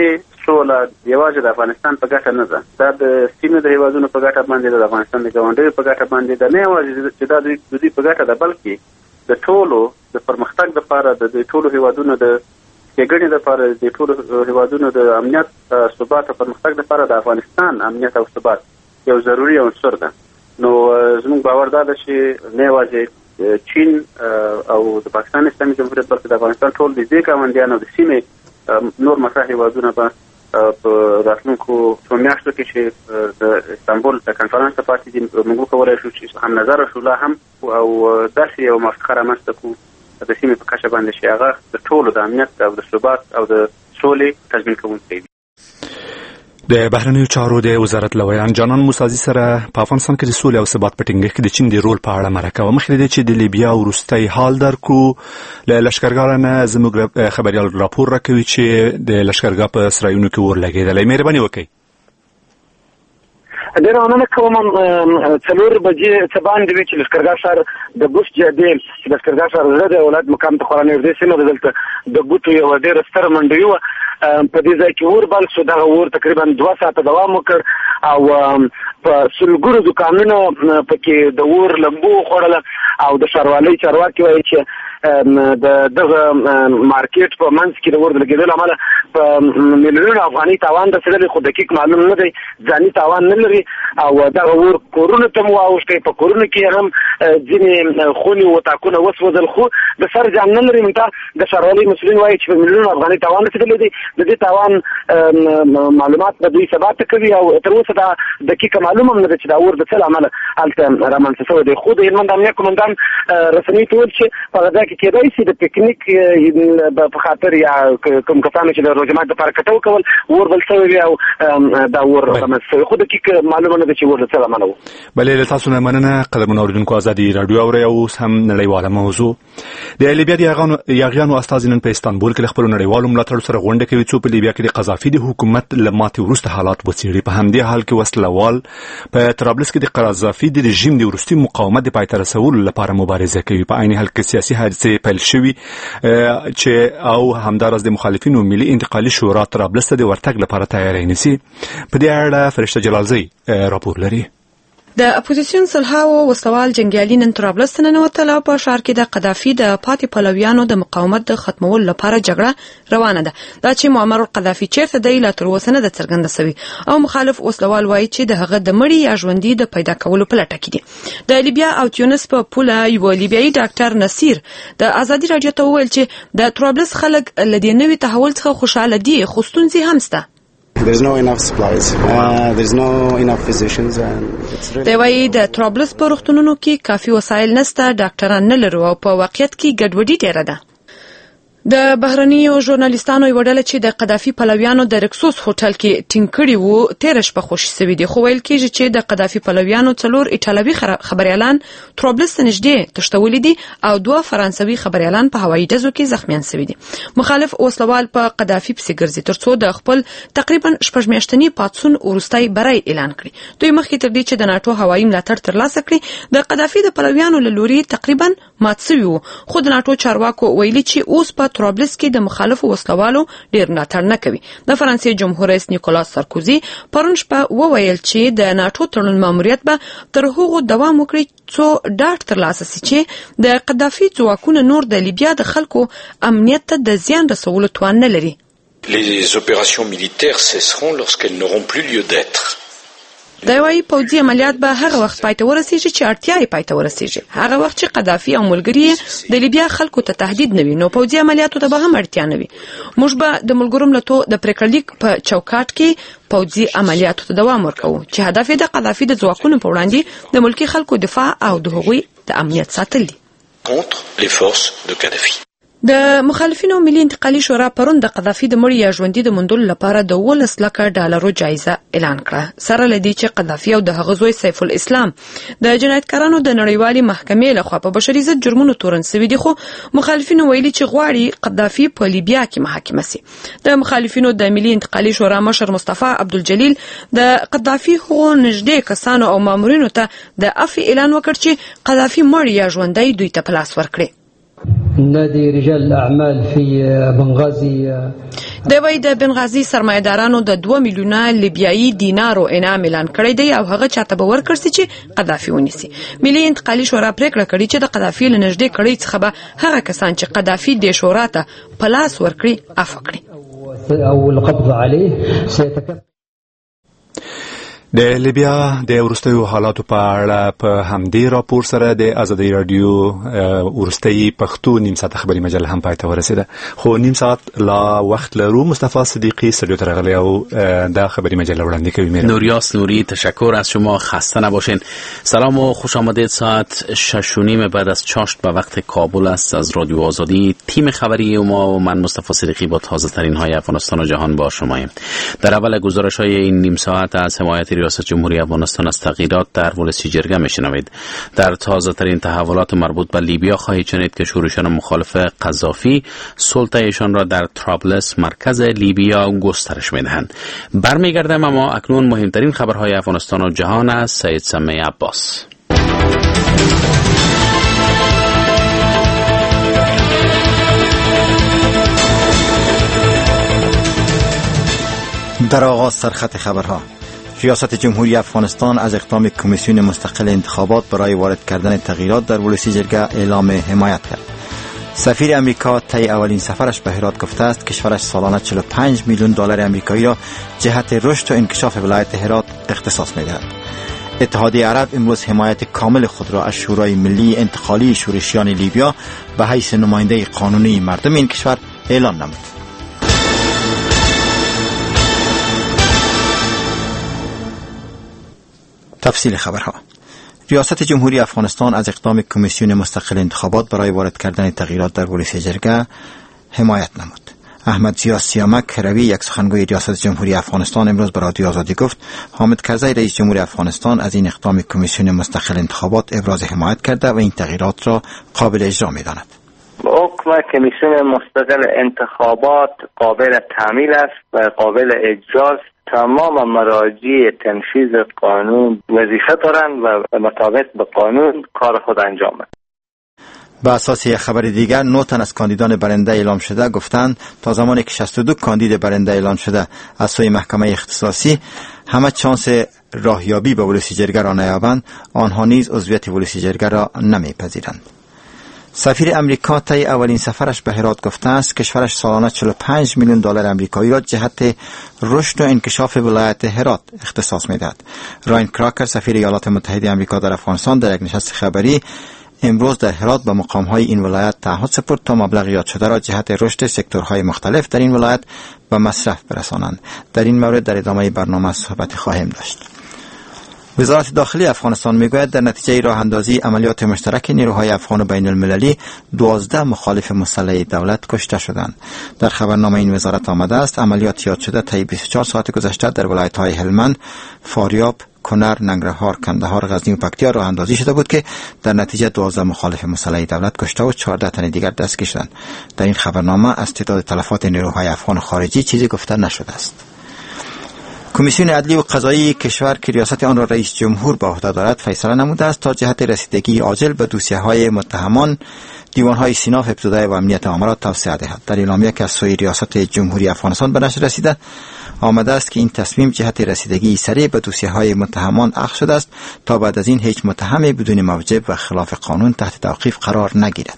سوله یوازې د افغانستان په ګټه نه ده، دا د سیمې د هیوادونو په ګټه باندې ده، د افغانستان د ګاونډیو په ګټه باندې ده، نه یوازې چې دا د دوی په ګټه ده بلکې د ټولو د پرمختګ لپاره د دوی ټولو هیوادونو د ښېګڼې لپاره د ټولو هیوادونو د امنیت ثبات او پرمختګ لپاره د افغانستان امنیت او ثبات یو ضروري عنصر ده. نو زموږ باور دا ده چې نه یوازې چین او د پاکستان اسلامي جمهوریت بلکې د افغانستان ټول د دې ګاونډیان او د سیمې نور مساح هیوادونه به په راتلونکو څو میاشتو کې چې د استانبول د کنفرانس ته پاتې دي موږ وکولی شو چې هم نظر شو لا هم او داسې یو موافقه رامنځته کړو د سیمې په کچه باندې چې هغه د ټولو د امنیت او د ثبات او د سولې تضمین کوونکی وي. د بهرنیو چارو د وزارت لویان جانان موسازي سره په افغانستان کې د سولې او ثبات په ټینګښت کې د چین د رول په اړه مرکه و. مخکې د چې د لیبیا وروستی حال درکو له لشکرګاه نه زموږ خبريال راپور راکوي چې د لشکرګاه په سرایونو کې اور لګېدلی. مهرباني وکړئ. ډېره مننه کوم. څلور بجې څه باندې وي چې لښکرګاه ښار د بوس جادې چې لښکرګاه ښار زړه د ولایت مقام ته خورا نږدې سیمه ده، دلته د بوټو یوه ډېره ستره منډوي وه. په دې ځای کې اور بل شو. دغه اور تقریبا دوه ساعته دوام وکړ او په سلګونو دوکانونه پکې د اور لمبو وخوړله او د ښاروالۍ چارواکي وایي چې د دغه مارکیټ په منځ کې د اور د لګېدو له امله په میلیونونو افغاني تاوان رسېدلی، خو دقیق معلوم نه دی، ځاني تاوان نه لري. او دغه اور کورونو ته مو واوښتی، په کورونو کې هم ځینې خونې و تاکونه وسوځل، خو د سر جان نه لري. منتها د ښاروالۍ مسؤلین وایي چې په میلیونونو افغاني تاوان رسېدلی دی. د دې تاوان معلومات به دوی سبا ته کوي او تر اوسه دا دقیقه معلومه هم نه ده چې دا اور د څه له امله هلته رامنځته شوی دی. خو د هلمند امنیه قومندان رسنۍ ته وویل چې په هغه ځای کې کېدای شي د پکنیک په خاطر یا کوم کسانو چې د روژه مات دپاره کټه وکول اور بل شوی وي او دا اور رامنځته شوی، خو دقیق معلومه نه ده چې اور د څه له امله و. بلې له تاسو نه مننه قدرمنو اورېدونکو. ازادي راډیو اورئ او اوس هم نړیواله موضوع. د لیبیا د یاغیانو استازي نن په استانبول کې له خپلو نړیوالو ملاتړو سره غونډه کوي څو په لیبیا کې د قذافي د حکومت له ماتې وروسته حالات وڅېړي. په همدې حال کې وسلوال په طرابلس کې د قذافي د رژیم د وروستي مقاومت د پای ته رسولو لپاره مبارزه کوي. په عین حال کې سیاسي حادثې پیل شوي چې او همداراز د مخالفینو ملي انتقالي شورا طرابلس ته د ورتګ لپاره تیاری نیسي. په دې اړه فرشته جلالزی راپور لري. د اپوزیسیون صلحاو وسوال جنگیالي نن طرابلس ته ننوتل او په ښار کې د قذافي د پاتې پلویانو د مقاومت د ختمولو لپاره جګړه روانه ده. دا چې معمر القذافي چیرته دی لا تر اوسه نه ده څرګنده سوي او مخالف وسلوال وایي چې د هغه د مړي یا ژوندي د پیدا کولو په لټه کې دي. د لیبیا او تیونس په پوله یو لیبیایي ډاکټر نصیر د ازادي راډیو ته وویل چې د طرابلس خلک له دې نوي تحول څخه خوشاله دي، خو ستونزې هم شته. There's no enough supplies. Uh, there's no enough physicians and it's really... دی وایي د طرابلس په روغتونونو کې کافي وسایل نشته، ډاکټران نه لرو او په واقعیت کې ګډوډي ډېره ده. د بهرنیو ژورنالیستانو یوه ډله چې د قذافي پلویانو د رکسوس هوټل کې ټینګ کړي وو تېره شپه خوشي سوي دي، خو ویل کېږي چې د قذافي پلویانو څلور ایټالوي خبریالان طرابلس ته نږدې تښتولي دي او دوه فرانسوي خبریالان په هوایي ډزو کې زخمیان سوي دي. مخالف وسلوال په قذافي پسې ګرځي تر څو د خپل تقریبا شپږ میاشتني پاڅون وروستی بری اعلان کړي. دوی مخکې تر دې چې د ناټو هوایي ملاتړ ترلاسه کړي د قذافي د پلویانو له لوري تقریبا مات سوي وو، خو د ناټو چارواکو ویلي چې اوس په طرابلس کې د مخالفو وسلوالو ډېر ملاتړ نه کوي. د فرانسې جمهور رئیس نیکولاس سارکوزي پرون شپه وویل چې د ناټو تړون ماموریت به تر هغو دوام وکړي څو ډاډ ترلاسه شي چې د قذافي ځواکونه نور د لیبیا د خلکو امنیت ته د زیان رسولو توان نه لري. Les opérations militaires cesseront lorsqu'elles n'auront plus lieu d'être. دا وایي پوځي عملیات به هغه وخت پای ته ورسیږي چې اړتیا یې پای ته ورسیږي، هغه وخت چې قذافي او ملګري د لیبیا خلکو ته تهدید نه وي نو پوځي عملیاتو ته به هم اړتیا نه وي. موږ به د ملګرو ملتونو د پریکړه لیک په چوکاټ کې پوځي عملیاتو ته دوام ورکوو چې هدف یې د قذافي د ځواکونو په وړاندې د ملکي خلکو دفاع او د هغوی د امنیت ساتل دي. contre les forces de Kadhafi. د مخالفینو ملي انتقالي شورا پرون د قذافي د مړي یا ژوندي د موندلو لپاره د ولس لکه ډالرو جایزه اعلان کړه، سره لدی چې قذافي او د هغه زوی سیف الاسلام د جنایتکارانو د نړیوالې محکمې لخوا په بشري ضد جرمونو تورن سوي دي، خو مخالفینو ویلي چې غواړي قذافي په لیبیا کې محاکمه سي. د مخالفینو د ملي انتقالي شورا مشر مصطفی عبدالجلیل د قذافي هغو نږدې کسانو او مامورینو ته د عفو اعلان وکړ چې قذافي مړ یا ژوندی دوی ته په لاس ورکړي. نادي رجال الأعمال في بنغازي د وای د بنغازي سرمایدارانو د دوه میلیونه لیبیایي دینارو انعام اعلان کړی دی او هغه چاته به ورکړي چې قذافي ونیسي. ملي انتقالي شورا پریکړه کړې چې د قذافي له نږدې کړۍ څخه به هغه کسان چې قذافي د شورا ته په لاس ورکړي عفو کړي. او القبض عليه سيتكفل. د لیبیا د وروستیو حالاتو په اړه په همدې راپور سره د ازادي رادیو وروستۍ پښتو نیم ساعت خبري مجله هم پای ته ورسیده. خو نیم ساعت لا وخت لرو. مصطفی صدیقی استودیو ته راغلی او دا خبري مجله وړاندې کوي. نوریاس نوری تشکر از شما، خسته نباشین. سلام و خوش آمدید. ساعت شش و نیم بعد از چاشت به وقت کابل است. از رادیو آزادی تیم خبری ما و من مصطفی صدیقی با تازه ترین های افغانستان و جهان با شماییم. در اول گزارش های این نیم ساعت از حمایت ریاست جمهوری افغانستان از تغییرات در ولسی جرگه میشنوید. در تازه ترین تحولات مربوط به لیبیا خواهید شنید که شورشیان مخالف قذافی سلطه‌شان را در طرابلس مرکز لیبیا گسترش میدهند. برمیگردم اما اکنون مهمترین خبرهای افغانستان و جهان از سید سمی عباس. در آغاز سرخط خبرها. ریاست جمهوری افغانستان از اقدام کمیسیون مستقل انتخابات برای وارد کردن تغییرات در ولسی جرگه اعلام حمایت کرد. سفیر امریکا طی اولین سفرش به هرات گفته است کشورش سالانه چهل و پنج میلیون دلار امریکایی را جهت رشد و انکشاف ولایت هرات اختصاص می‌دهد. اتحادیه عرب امروز حمایت کامل خود را از شورای ملی انتقالی شورشیان لیبیا به حیث نماینده قانونی مردم این کشور اعلام نمود. تفصیل خبرها. ریاست جمهوری افغانستان از اقدام کمیسیون مستقل انتخابات برای وارد کردن تغییرات در ولسی جرگه حمایت نمود. احمد ضیا سیامک روی، یک سخنگوی ریاست جمهوری افغانستان، امروز به رادیو آزادی گفت حامد کرزی رئیس جمهور افغانستان از این اقدام کمیسیون مستقل انتخابات ابراز حمایت کرده و این تغییرات را قابل اجرا می‌داند. حکم کمیسیون مستقل انتخابات قابل تعمیل است و قابل اجرا. تمام مراجع تنفیذ قانون وظیفه دارند و مطابق به قانون کار خود انجام دهند. به اساس یک خبر دیگر، نه تن از کاندیدان برنده اعلام شده گفتند تا زمانی که شصت و دو کاندید برنده اعلام شده از سوی محکمه اختصاصی همه چانس راهیابی به ولسی جرگه را نیابند، آنها نیز عضویت ولسی جرگه را نمیپذیرند. سفیر امریکا طی اولین سفرش به هرات گفته است کشورش سالانه چهل و پنج میلیون دلار امریکایی را جهت رشد و انکشاف ولایت هرات اختصاص می‌دهد. راین کراکر سفیر ایالات متحده آمریکا در افغانستان در یک نشست خبری امروز در هرات به مقام‌های این ولایت تعهد سپرد تا مبلغ یاد شده را جهت رشد سکتورهای مختلف در این ولایت به مصرف برسانند. در این مورد در ادامه برنامه صحبت خواهیم داشت. وزارت داخلی افغانستان میگوید در نتیجه راه اندازی عملیات مشترک نیروهای افغان و بین المللی دوازده مخالف مسلح دولت کشته شدند. در خبرنامه این وزارت آمده است عملیات یاد شده طی بیست و چهار ساعت گذشته در ولایت‌های هلمند، فاریاب، کنر، ننگرهار، کندهار، غزنی و پکتیا راه اندازی شده بود که در نتیجه دوازده مخالف مسلح دولت کشته و چهارده تن دیگر دستگیر شدند. در این خبرنامه از تعداد تلفات نیروهای افغان خارجی چیزی گفته نشده است. کمیسیون عدلی و قضایی کشور که ریاست آن را رئیس جمهور به عهده دارد فیصله نموده است تا جهت رسیدگی عاجل به دوسیه‌های متهمان دیوان‌های سینا، ابتدای و امنیت عامه را توسعه دهد. در اعلامیه که از سوی ریاست جمهوری افغانستان به نشر رسیده آمده است که این تصمیم جهت رسیدگی سریع به دوسیه‌های متهمان اخذ شده است تا بعد از این هیچ متهمی بدون موجب و خلاف قانون تحت توقیف قرار نگیرد.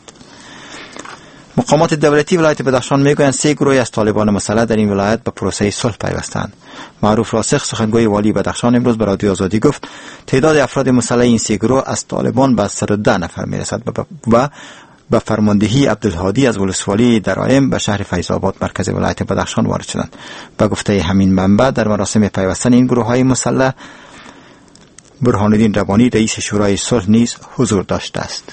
مقامات دولتی ولایت بدخشان میگویند سه گروه از طالبان مسلح در این ولایت به پروسه صلح پیوستند. معروف راسخ سخنگوی والی بدخشان امروز به رادیو آزادی گفت تعداد افراد مسلح این سه گروه از طالبان به صد و ده نفر میرسد و به فرماندهی عبدالهادی از ولسوالی درائم به شهر فیض آباد مرکز ولایت بدخشان وارد شدند. به گفته همین منبع در مراسم پیوستن این گروه های مسلح برهان الدین ربانی رئیس شورای صلح نیز حضور داشته است.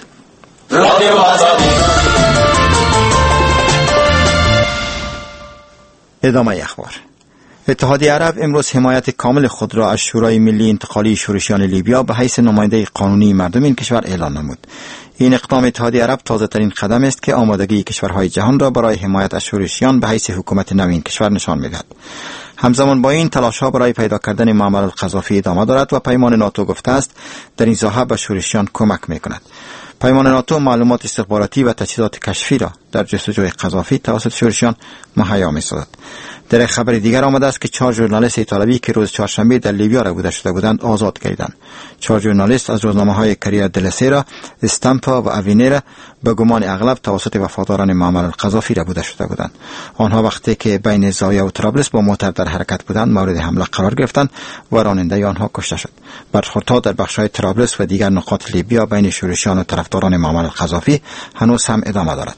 ادامه اخبار. اتحادیه عرب امروز حمایت کامل خود را از شورای ملی انتقالی شورشیان لیبیا به حیث نماینده قانونی مردم این کشور اعلان نمود. این اقدام اتحادیه عرب تازه ترین قدم است که آمادگی کشورهای جهان را برای حمایت از شورشیان به حیث حکومت نو این کشور نشان می‌دهد. همزمان با این تلاش‌ها برای پیدا کردن معمر القذافی ادامه دارد و پیمان ناتو گفته است در این ساحه به شورشیان کمک می‌کند. پیمان ناتو معلومات استخباراتی و تجهیزات کشفی را در جستجوی قذافی توسط شورشیان مهیا می‌سازد. در خبر دیگر آمده است که چهار ژورنالیست ایتالوی که روز چهارشنبه در لیبیا را بوده شده بودند آزاد گردیدند. چهار ژورنالیست از روزنامه‌های کریه دل سیرا، استامپا و اوینیرا به گمان اغلب توسط وفاداران معمر القذافی را بوده شده بودند. آنها وقتی که بین زاویه و طرابلس با موتر در حرکت بودند مورد حمله قرار گرفتند و راننده آنها کشته شد. برخوردها در بخش‌های طرابلس و دیگر نقاط لیبیا بین شورشیان و طرفداران معمر القذافی هنوز هم ادامه دارد.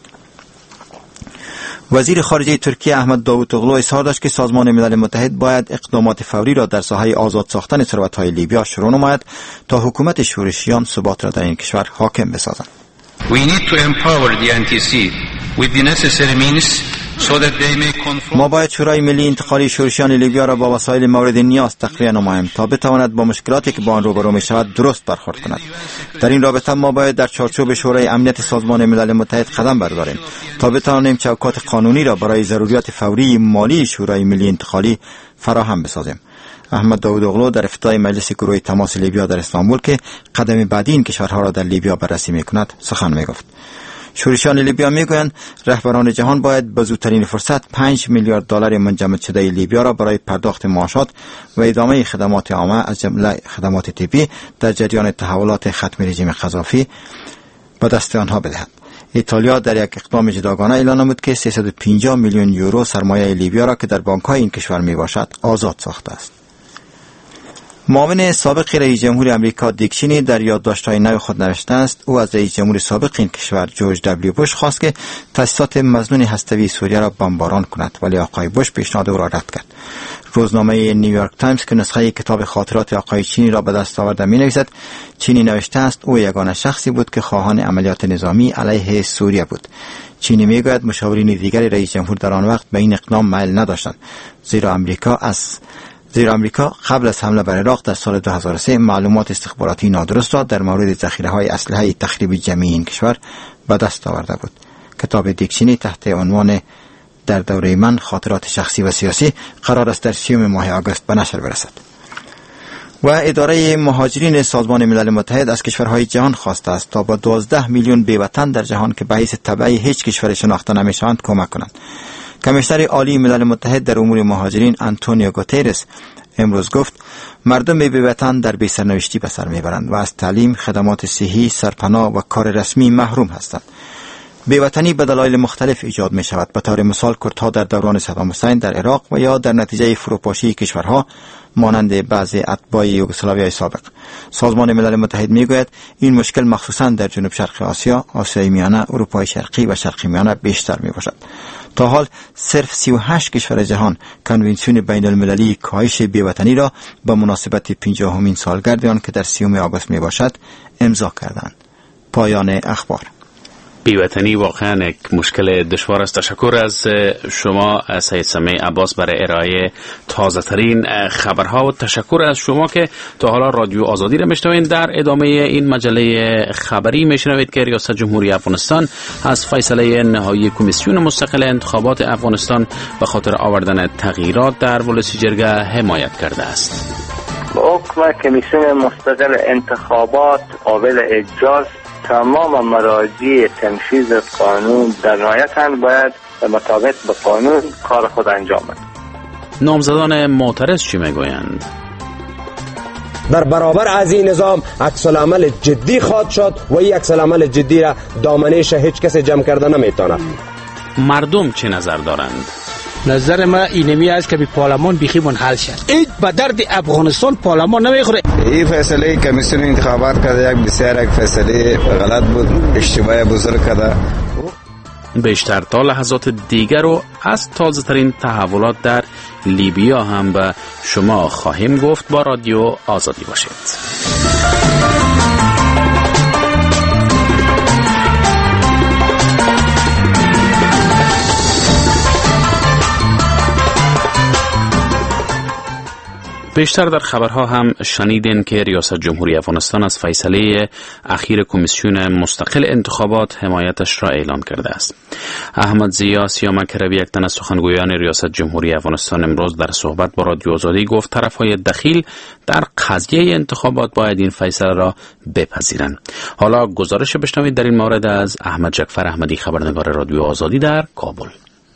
وزیر خارجه ترکیه احمد داوودوغلو اظهار داشت که سازمان ملل متحد باید اقدامات فوری را در ساحه آزاد ساختن ثروت‌های لیبیا شروع نماید تا حکومت شورشیان ثبات را در این کشور حاکم بسازد. We need to empower the N T C with the necessary means so that they may conform. ما باید شورای ملی انتقالی شورشیان لیبیا را با وسایل مورد نیاز تقویه نماییم تا بتواند با مشکلاتی که با آن روبرو می شود درست برخورد کند. در این رابطه ما باید در چارچوب شورای امنیت سازمان ملل متحد قدم برداریم تا بتوانیم چوکات قانونی را برای ضروریات فوری مالی شورای ملی انتقالی فراهم بسازیم. احمد داوودوغلو در افتتاح مجلس گروه تماس لیبیا در استانبول که قدم بعدی این کشورها را در لیبیا بررسی می‌کند سخن می‌گفت. شورشیان لیبیا میگویند رهبران جهان باید به زودترین فرصت پنج میلیارد دلار منجمد شده لیبیا را برای پرداخت معاشات و ادامه خدمات عامه از جمله خدمات طبی در جریان تحولات ختم رژیم قذافی به دست آنها بدهد. ایتالیا در یک اقدام جداگانه اعلام نمود که سیصد و پنجاه میلیون یورو سرمایه لیبیا را که در بانک‌های این کشور میباشد آزاد ساخته است. معاون سابق رئیس جمهور آمریکا دیک چینی در یادداشت‌های نو خود نوشته است او از رئیس جمهور سابق این کشور جورج دبلیو بوش خواست که تأسیسات مظنون هسته‌ای سوریه را بمباران کند، ولی آقای بوش پیشنهاد او را رد کرد. روزنامه نیویورک تایمز که نسخه کتاب خاطرات آقای چینی را به دست آورده می‌نویسد چینی نوشته است او یگانه شخصی بود که خواهان عملیات نظامی علیه سوریه بود. چینی میگوید مشاورین دیگر رئیس جمهور در آن وقت به این اقدام میل نداشتند، زیرا آمریکا از زیرا آمریکا قبل از حمله بر عراق در سال دو هزار و سه معلومات استخباراتی نادرست را در مورد ذخیره‌های اسلحه تخریبی جمعی این کشور به دست آورده بود. کتاب دیک چینی تحت عنوان در دوره من خاطرات شخصی و سیاسی قرار است در سیوم ماه آگوست به نشر برسد. و اداره مهاجرین سازمان ملل متحد از کشورهای جهان خواسته است تا با دوازده میلیون بیوطن در جهان که به حیث تبعی هیچ کشور شناخته نمیشوند کمک کنند. کمیشنر عالی ملل متحد در امور مهاجرین آنتونیو گوترس امروز گفت مردم بی‌وطن در بی‌سرنوشتی به سر میبرند و از تعلیم، خدمات صحی، سرپناه و کار رسمی محروم هستند. بی‌وطنی به دلایل مختلف ایجاد می شود. به طور مثال کردها در دوران صدام حسین در عراق و یا در نتیجه فروپاشی کشورها مانند بعضی اتباع یوگسلاویای سابق. سازمان ملل متحد می گوید این مشکل مخصوصا در جنوب شرق آسیا، آسیای میانه، اروپای شرقی و شرقی میانه بیشتر می باشد. تا حال صرف سی و هشت کشور جهان کنونسیون بین المللی کاهش بی‌وطنی را به مناسبت پنجاهمین سالگرد آن که در سیوم آگوست می باشد امضا کردند. پایان اخبار. بی‌وطنی واقعا یک مشکل دشوار است. تشکر از شما سید سمیع عباس برای ارائه تازه ترین خبرها و تشکر از شما که تا حالا رادیو آزادی را میشنوید. در ادامه این مجله خبری میشنوید که ریاست جمهوری افغانستان از فیصله نهایی کمیسیون مستقل انتخابات افغانستان به خاطر آوردن تغییرات در ولسیجرگه حمایت کرده است. حکم کمیسیون مستقل انتخابات قابل اجراست. تمام مراجع تنفیذ قانون در نهایت باید مطابق به قانون کار خود انجام بدهند. نامزدان معترض چی میگویند؟ در برابر از این نظام عکس العمل جدی خواهد شد و این عکس العمل جدی را دامنش هیچ کس جمع کرده نمیتواند. مردم چه نظر دارند؟ نظر ما اینمی است که بی پارلمان بیخی منحل شد. این به درد افغانستان پارلمان نمیخوره. این فیصله کمیسیون انتخابات کرده یک بسیار یک فیصله غلط بود، اشتباه بزرگ کرده. بیشتر تا لحظات دیگر و از تازه ترین تحولات در لیبیا هم به شما خواهیم گفت. با رادیو آزادی باشید. بیشتر در خبرها هم شنیدین که ریاست جمهوری افغانستان از فیصله اخیر کمیسیون مستقل انتخابات حمایتش را اعلام کرده است. احمد ضیا سیامک هروی، یک تن از سخنگویان ریاست جمهوری افغانستان، امروز در صحبت با رادیو آزادی گفت طرفهای دخیل در قضیه انتخابات باید این فیصله را بپذیرند. حالا گزارش بشنوید در این مورد از احمد جعفر احمدی، خبرنگار رادیو آزادی در کابل.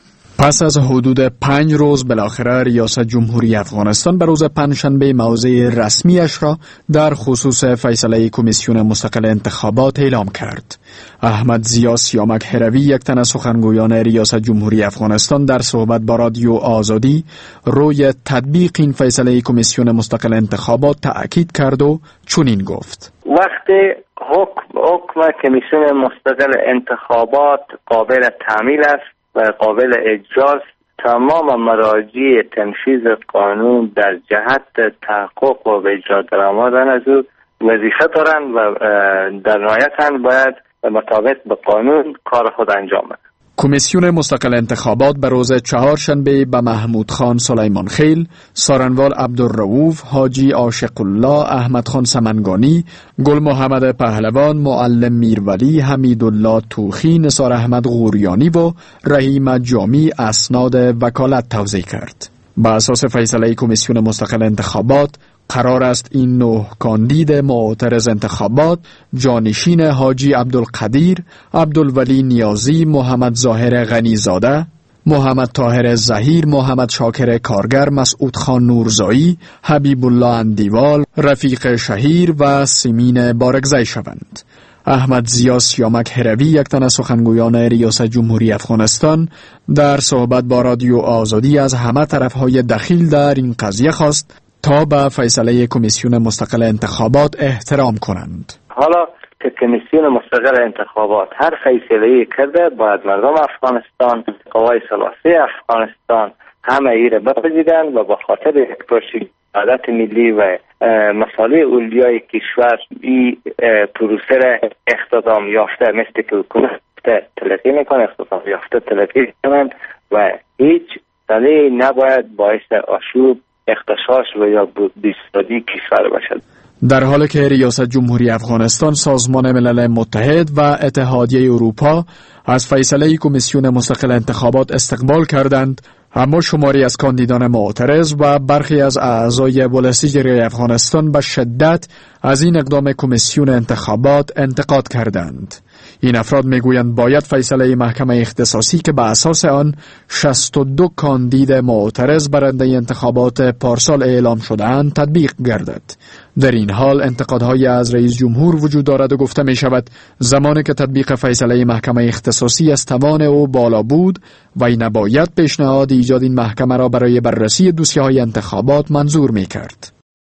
پس از حدود پنج روز بالاخره ریاست جمهوری افغانستان به روز پنجشنبه موضع رسمیش را در خصوص فیصله کمیسیون مستقل انتخابات اعلام کرد. احمد ضیا سیامک هروی، یک تن از سخنگویان ریاست جمهوری افغانستان، در صحبت با رادیو آزادی روی تطبیق این فیصله کمیسیون مستقل انتخابات تأکید کرد و چنین گفت: وقتی حکم حکم کمیسیون مستقل انتخابات قابل تعمیل است و قابل اجراست، تمام مراجع تنفیذ قانون در جهت تحقق و اجرا درآمدن از او وظیفه دارند و در نهایت هم باید مطابق به قانون کار خود انجام بدن. کمیسیون مستقل انتخابات به روز چهارشنبه به محمود خان سلیمان خیل، سارنوال عبدالرؤوف، حاجی عاشق الله، احمد خان سمنگانی، گل محمد پهلوان، معلم میرولی، حمیدالله توخی، نثار احمد غوریانی و رحیم جامی اسناد وکالت توزیع کرد. با اساس فیصله کمیسیون مستقل انتخابات قرار است این نه کاندید معترض انتخابات جانشین حاجی عبدالقدیر، عبدالولی نیازی، محمد ظاهر غنیزاده، محمد طاهر زهیر، محمد شاکر کارگر، مسعود خان نورزایی، حبیب الله اندیوال، رفیق شهیر و سیمین بارگزی شوند. احمد ضیا سیامک هروی، یک تن از سخنگویان ریاست جمهوری افغانستان، در صحبت با رادیو آزادی از همه طرفهای دخیل در این قضیه خواست تا به فیصله کمیسیون مستقل انتخابات احترام کنند. حالا که کمیسیون مستقل انتخابات هر فیصله کرده، باید مردم افغانستان، قوای سیاسی افغانستان همه ای را بپذیرند و با خاطر یک عادت ملی و مسائل اولیای کشور این پروسه را اختتام یافته مثل که حکومت تلقی میکنه، اختتام یافته تلقی کنند و هیچ دلیل نباید باعث آشوب، اختشاش و یا بیستادی کشور باشد. در حالی که ریاست جمهوری افغانستان، سازمان ملل متحد و اتحادیه اروپا از فیصله کمیسیون مستقل انتخابات استقبال کردند، اما شماری از کاندیدان معترض و برخی از اعضای ولسیجری افغانستان به شدت از این اقدام کمیسیون انتخابات انتقاد کردند. این افراد میگویند باید فیصله محکمه اختصاصی که به اساس آن شصت و دو کاندید معترض برنده انتخابات پارسال اعلام شده‌اند تطبیق گردد. در این حال انتقادهای از رئیس جمهور وجود دارد و گفته می شود زمانی که تطبیق فیصله محکمه اختصاصی از توان او بالا بود و این نباید پیشنهاد ایجاد این محکمه را برای بررسی دوسیه‌های انتخابات منظور می کرد.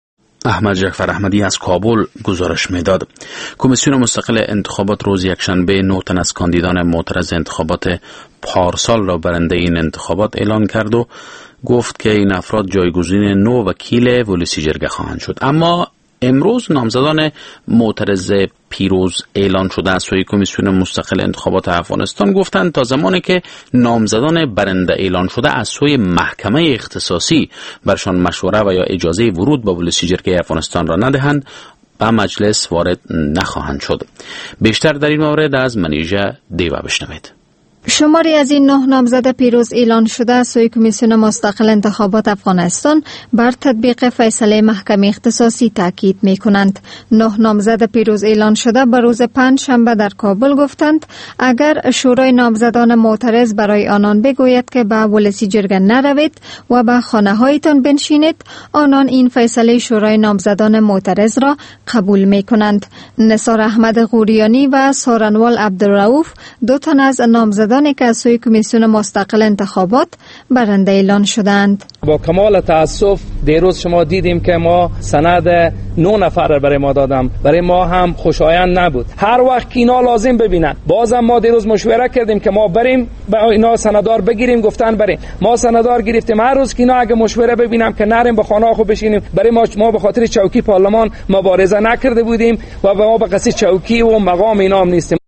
احمد جعفر احمدی از کابل گزارش میداد. کمیسیون مستقل انتخابات روز یکشنبه نه تن از کاندیدان معترض انتخابات پارسال را برنده این انتخابات اعلان کرد و گفت که این افراد جایگزین نو وکیل ولسی جرگه خواهند شد. اما امروز نامزدان معترض پیروز اعلان شده از سوی کمیسیون مستقل انتخابات افغانستان گفتند تا زمانی که نامزدان برنده اعلان شده از سوی محکمه اختصاصی برشان مشوره و یا اجازه ورود به ولسی جرگه افغانستان را ندهند، به مجلس وارد نخواهند شد. بیشتر در این مورد از منیژه دیوه بشنوید. شماری از این نه نامزد پیروز اعلان شده از سوی کمیسیون مستقل انتخابات افغانستان بر تطبیق فیصله محکمه اختصاصی تاکید می کنند. نه نامزد پیروز اعلان شده به روز پنج شنبه در کابل گفتند اگر شورای نامزدان معترض برای آنان بگوید که به ولسی جرگه نروید و به خانه هایتان بنشینید، آنان این فیصله شورای نامزدان معترض را قبول می کنند. نثار احمد غوریانی و سارنوال عبدالرؤوف، دو تن از نامزدان که از سوی کمیسیون مستقل انتخابات برنده اعلان شدند. با کمال تاسف دیروز شما دیدیم که ما سند نه نفر برای ما دادم، برای ما هم خوشایند نبود. هر وقت که اینا لازم ببینن، بازم ما دیروز مشوره کردیم که ما بریم با اینا سندار بگیریم، گفتن بریم. ما سندار گرفتیم. هر روز که اینا اگه مشوره ببینم که نریم به خانه خو بشینیم، برای ما ما به خاطر چوکی پارلمان مبارزه نکرده بودیم و ما به قصد چوکی و مقام اینا هم نیستیم.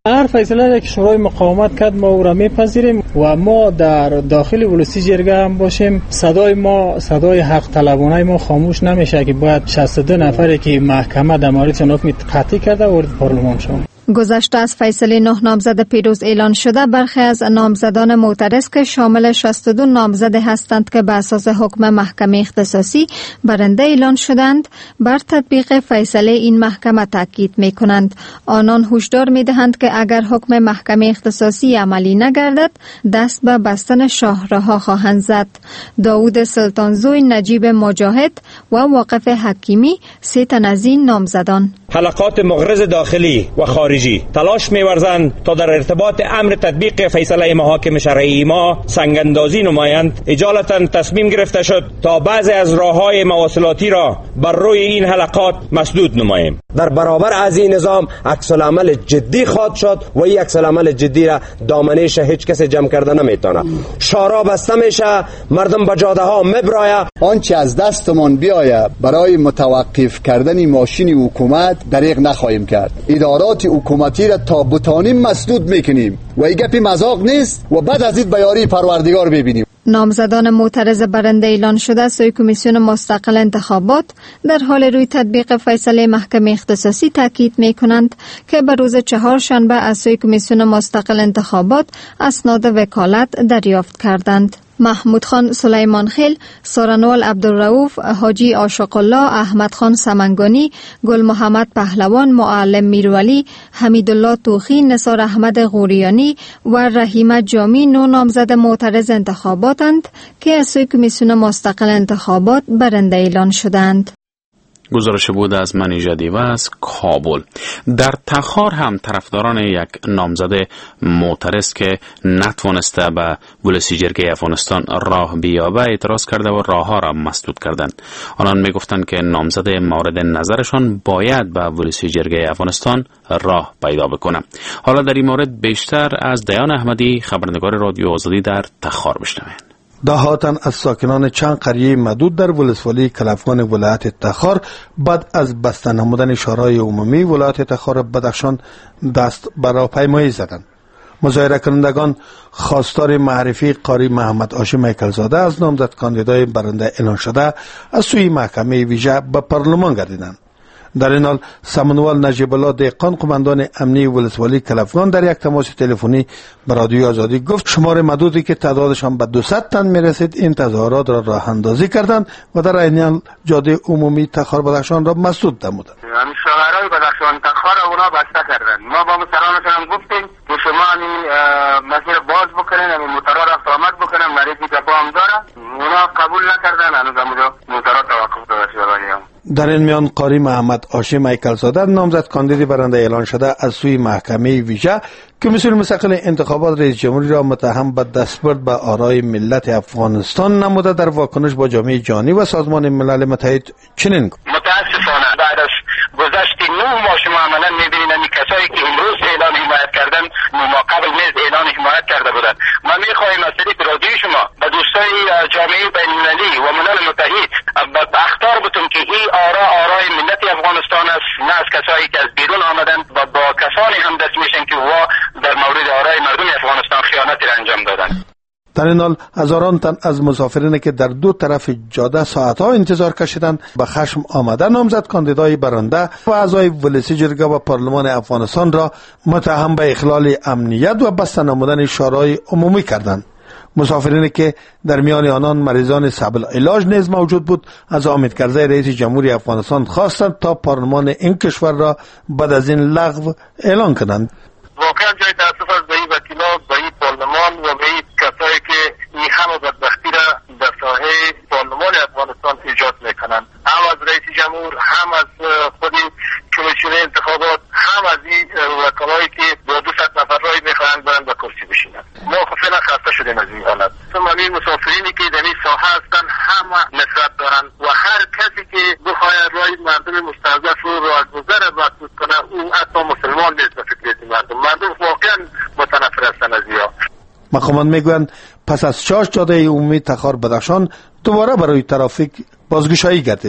هر فیصله که شورای مقاومت کرد ما او را میپذیریم و ما در داخل ولسی جرگه هم باشیم صدای ما صدای حق طلبانه ما خاموش نمیشه که باید شصت و دو نفری که محکمه در موردشان حکم قطعی کرده وارد پارلمان شوند. گذشته از فیصله نه نامزد پیروز اعلان شده، برخی از نامزدان معترض که شامل شصت و دو نامزد هستند که به اساس حکم محکمه اختصاصی برنده اعلان شدند، بر تطبیق فیصله این محکمه تاکید می کنند. آنان هشدار می دهند که اگر حکم محکمه اختصاصی عملی نگردد، دست به بستن شاهراها خواهند زد. داوود سلطانزوی، نجیب مجاهد و واقف حکیمی سه تن از این نامزدان حلقات مغرض داخلی و خارجی تلاش می‌ورزند تا در ارتباط امر تطبیق فیصله محاکم شرعی ما سنگ‌اندازی نمایند. اجالتا تصمیم گرفته شد تا بعضی از راه‌های مواصلاتی را بر روی این حلقات مسدود نماییم. در برابر از این نظام عکس العمل جدی خواهد شد و این عکس العمل جدی را دامنش هیچ کس جمع کرده نمیتونه. شارا بسته میشه، مردم به جاده ها میبراید. آنچه از دستمان بیاید برای متوقف کردن ماشین حکومت دریغ نخواهیم کرد. ادارات حکومتی را تا بتانیم مسدود میکنیم و این گپی مذاق نیست و بعد از این به یاری پروردگار ببینیم. نامزدان معترض برنده اعلان شده سوی کمیسیون مستقل انتخابات در حال روی تطبیق فیصله محکمه اختصاصی تاکید می کنند که به روز چهارشنبه از سوی کمیسیون مستقل انتخابات اسناد وکالت دریافت کردند. محمود خان سلیمان خیل، سارنوال عبدالرؤوف، حاجی عاشق الله، احمد خان سمنگانی، گل محمد پهلوان، معلم میرولی، حمیدالله توخی، نثار احمد غوریانی و رحیمه جامی نو نامزد معترض انتخاباتند که از سوی کمیسیون مستقل انتخابات برنده اعلان شدند. گزارش بود از منیژه دیوه از کابل. در تخار هم طرفداران یک نامزد معترض که نتوانسته به ولسی جرگه افغانستان راه بیابه اعتراض کرده و راهها را مسدود کردند. آنان می گفتند که نامزد مورد نظرشان باید به ولسی جرگه افغانستان راه پیدا بکنه. حالا در این مورد بیشتر از دیان احمدی، خبرنگار رادیو آزادی در تخار بشنویم. دهاتن از ساکنان چند قریه محدود در ولسوالی کلافگان ولایت تخار بعد از بسته نمودن شورای عمومی ولایت تخار بدخشان دست برا پیمایی زدند. مظاهره کنندگان خواستار معرفی قاری محمد هاشم میکلزاده از نامزد کاندیدای برنده اعلان شده از سوی محکمه ویژه به پارلمان گردیدند. در این حال سمنوال نجیب الله دهقان قماندان امنی ولسوالی کلافگان در یک تماس تلفنی به رادیو آزادی گفت شمار محدودی که تعدادشان به دویست تن میرسید این تظاهرات را راه اندازی کردند و در این حال جاده عمومی تخار بدخشان را مسدود نمودند. یعنی شوهرای بدخشان تخار اونا بسته کردند. ما با مسئولانشان گفتیم که شما مسیر باز بکنین، یعنی موتورا را آمد بکنن، مریضی که پام داره اونا قبول نکردن، هنوز هم موتورا توقف داشته شدن. در این میان قاری محمد هاشم هیکلزاده نامزد کاندید برنده اعلان شده از سوی محکمه ویژه کمیسیون مستقل انتخابات رئیس جمهوری را متهم به دستبرد به آرای ملت افغانستان نموده در واکنش با جامعه جهانی و سازمان ملل متحد چنین گفت: متاسفانه بعد از گذشت نه ماه شما عملا می‌بینید این کسایی که امروز اعلان حمایت کردن ما قبل نیز اعلان حمایت کرده بودند. ما می‌خواهیم از طریق رادیوی شما به دوستای جامعه بین‌المللی و ملل متحد اخطار بتون که این آرا آرای ملت افغانستان است، نه از کسایی که از بیرون آمدند و با کسانی هم دست میشن که وا در مورد آرای مردم افغانستان خیانتی را انجام دادند. در این حال هزاران تن از مسافرین که در دو طرف جاده ساعتها انتظار کشیدند به خشم آمده نامزد کاندیدای برنده و اعضای ولسی جرگه و پارلمان افغانستان را متهم به اخلال امنیت و بسته نمودن شورای عمومی کردند. مسافرین که در میان آنان مریضان صعب العلاج نیز موجود بود از امیدکرده رئیس جمهوری افغانستان خواستند تا پارلمان این کشور را بعد از این لغو اعلان کنند. واقعا جای تاسف است به این وکیلان، به این پارلمان و به این کسایی که این همه بدبختی را در ساحه پارلمان افغانستان ایجاد میکنند، هم از رئیس جمهور، هم از خود کمیسیون انتخابات، هم از این وکلایی که با دویست نفر رای میخواهند برند به کرسی بشینند. ما فعلا خسته شدیم از این حالت. تمامی مسافرینی که در این ساحه هستند همه نفرت دارند و هر کسی که بخواهد رای مردم مستضعف رو راهگذر مسدود کنه او حتی مسلمان نیست به فکر مردم. مردم واقعا متنفر هستند از اینها. مقامات میگویند پس از شش جاده عمومی تخار بدخشان دوباره برای ترافیک بازگشایی گردید.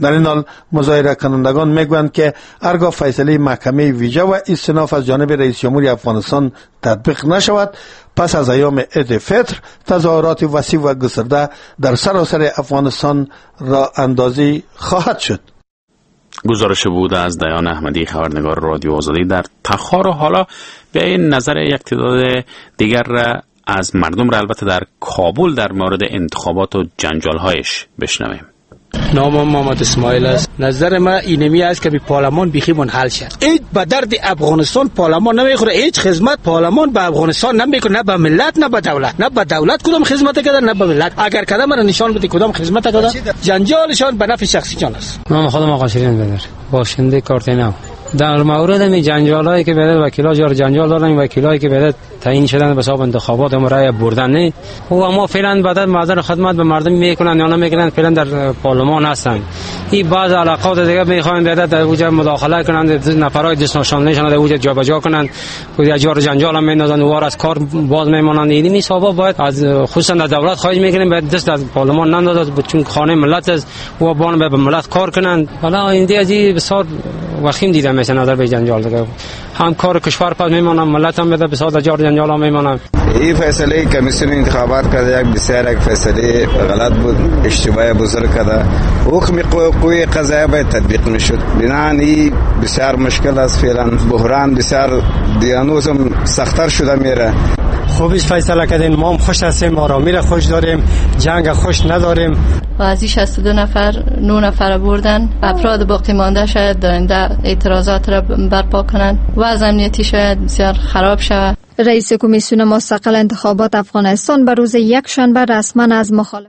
در این حال مظاهره کنندگان میگویند که هرگاه فیصله محکمه ویژه و استئناف از جانب رئیس جمهوری افغانستان تطبیق نشود، پس از ایام عید فطر تظاهرات وسیع و گسترده در سراسر افغانستان راه اندازی خواهد شد. گزارش بود از دیان احمدی، خبرنگار رادیو آزادی در تخار. و حالا بیاین نظر یک تعداد دیگر را از مردم را البته در کابل در مورد انتخابات و جنجال‌هایش بشنویم. نامم محمد اسماعیل است. نظر من اینمی است که به پارلمان بیخی منحل شد. هیچ به درد افغانستان پارلمان نمیخوره، هیچ خدمت پارلمان به افغانستان نمیکنه، نه به ملت نه به دولت. نه به دولت کدام خدمت کرده نه به ملت. اگر کدام را نشان بده کدام خدمت کرده، جنجالشان به نفع شخصیشان است. من خودم آقا شیرین بدر باشنده کارتینم. در مورد می جنجالایی که بده وکیلا جار جنجال دارن، وکیلایی که بده تعیین شدن به حساب انتخابات هم رای بردن نه و ما فعلا بعد معذر خدمت به مردم میکنن یا نمیکنن، فعلا در پارلمان هستن. این بعض علاقات دیگه میخوان بده در وجه مداخله کنند، نفرای دست نشانشان در وجه جابجا کنند و جار جنجال هم میندازن، وار از کار باز میمونن. این حسابا باید از خصوصا در دولت خواهش میکنیم باید دست از پارلمان نندازد، چون خانه ملت است و بان به ملت کار کنند. حالا این دیگه بسیار وخیم دیدم مثلا نظر به جنجال دیگه هم کار کشور پس میمونم، ملت هم بده بسیار جار جنجال هم میمونم. این فیصله کمیسیون انتخابات کرده یک بسیار یک فیصله غلط بود، اشتباه بزرگ کرده. حکم قوی قضاییه باید تطبیق میشد. بنابراین این بسیار مشکل است. فعلا بحران بسیار دیانوز هم سخت‌تر شده میره. خوبش فیصله کردین، ما هم خوش هستیم، آرامی را خوش داریم، جنگ خوش نداریم. و از این شصت و دو نفر نه نفر بردن. افراد باقی مانده شاید داینده اعتراضات را برپا کنند و از امنیتی شاید بسیار خراب شود. رئیس کمیسیون مستقل انتخابات افغانستان به روز یک شنبه رسما از مخالف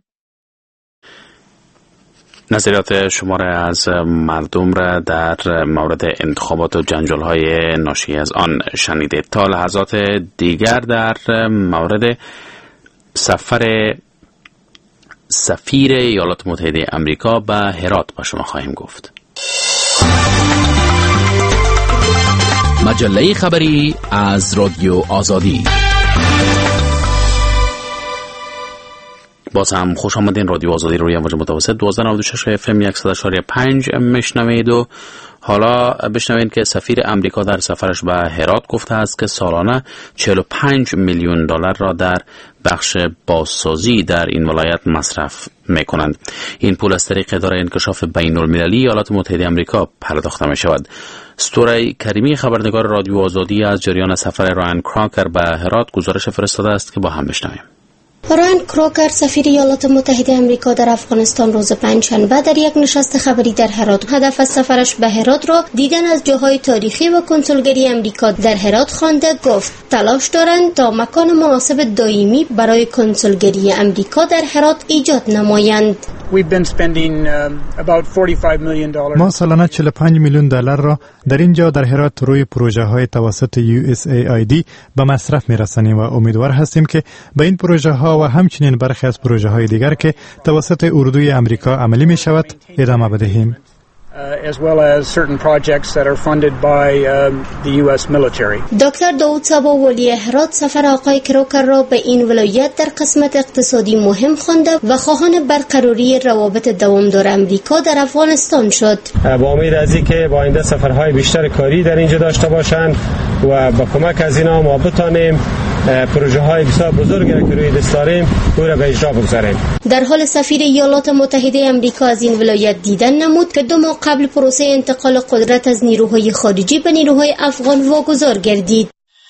نظریات شماره از مردم را در مورد انتخابات و جنجال‌های ناشی از آن شنیدید. تا لحظات دیگر در مورد سفر سفیر ایالات متحده آمریکا به هرات با شما خواهیم گفت. مجله خبری از رادیو آزادی. باز هم خوش آمدین. رادیو آزادی روی امواج متوسط دوازده نود و شش اف ام صد و اشاره پنج میشنوید. و حالا بشنوید که سفیر امریکا در سفرش به هرات گفته است که سالانه چهل و پنج میلیون دلار را در بخش بازسازی در این ولایت مصرف میکنند. این پول از طریق اداره انکشاف بین المللی ایالات متحده آمریکا پرداخته می شود. ستوره کریمی خبرنگار رادیو آزادی از جریان سفر رایان کراکر به هرات گزارش فرستاده است که با هم بشنویم. رایان کراکر سفیر ایالات متحده آمریکا در افغانستان روز پنجشنبه در یک نشست خبری در هرات هدف از سفرش به هرات را دیدن از جاهای تاریخی و کنسولگری آمریکا در هرات خوانده. گفت تلاش دارند تا مکان مناسب دائمی برای کنسولگری آمریکا در هرات ایجاد نمایند. ما سالانه چهل و پنج میلیون دلار را در اینجا در هرات روی پروژه های توسط یو اس ای آی دی به مصرف می‌رسانیم و امیدوار هستیم که به این پروژه ها و همچنین برخی از پروژه های دیگر که توسط اردوی امریکا عملی می شود ادامه بدهیم. as well as certain projects that are funded by um, the U S military. دکتر داود صبا ولی هرات سفر آقای کراکر را به این ولایت در قسمت اقتصادی مهم خوانده و خواهان برقراری روابط دوامدار امریکا در افغانستان شد. با امید از اینکه با آینده سفرهای بیشتر کاری در اینجا داشته باشند و با کمک از اینا ما بتانیم پروژه های بسیار بزرگی که روی دست داریم او را به اجرا بگذاریم. در حال سفیر ایالات متحده آمریکا از این ولایت دیدن نمود که دو ماه قبل پروسه انتقال قدرت از نیروهای خارجی به نیروهای افغان واگذار گردید.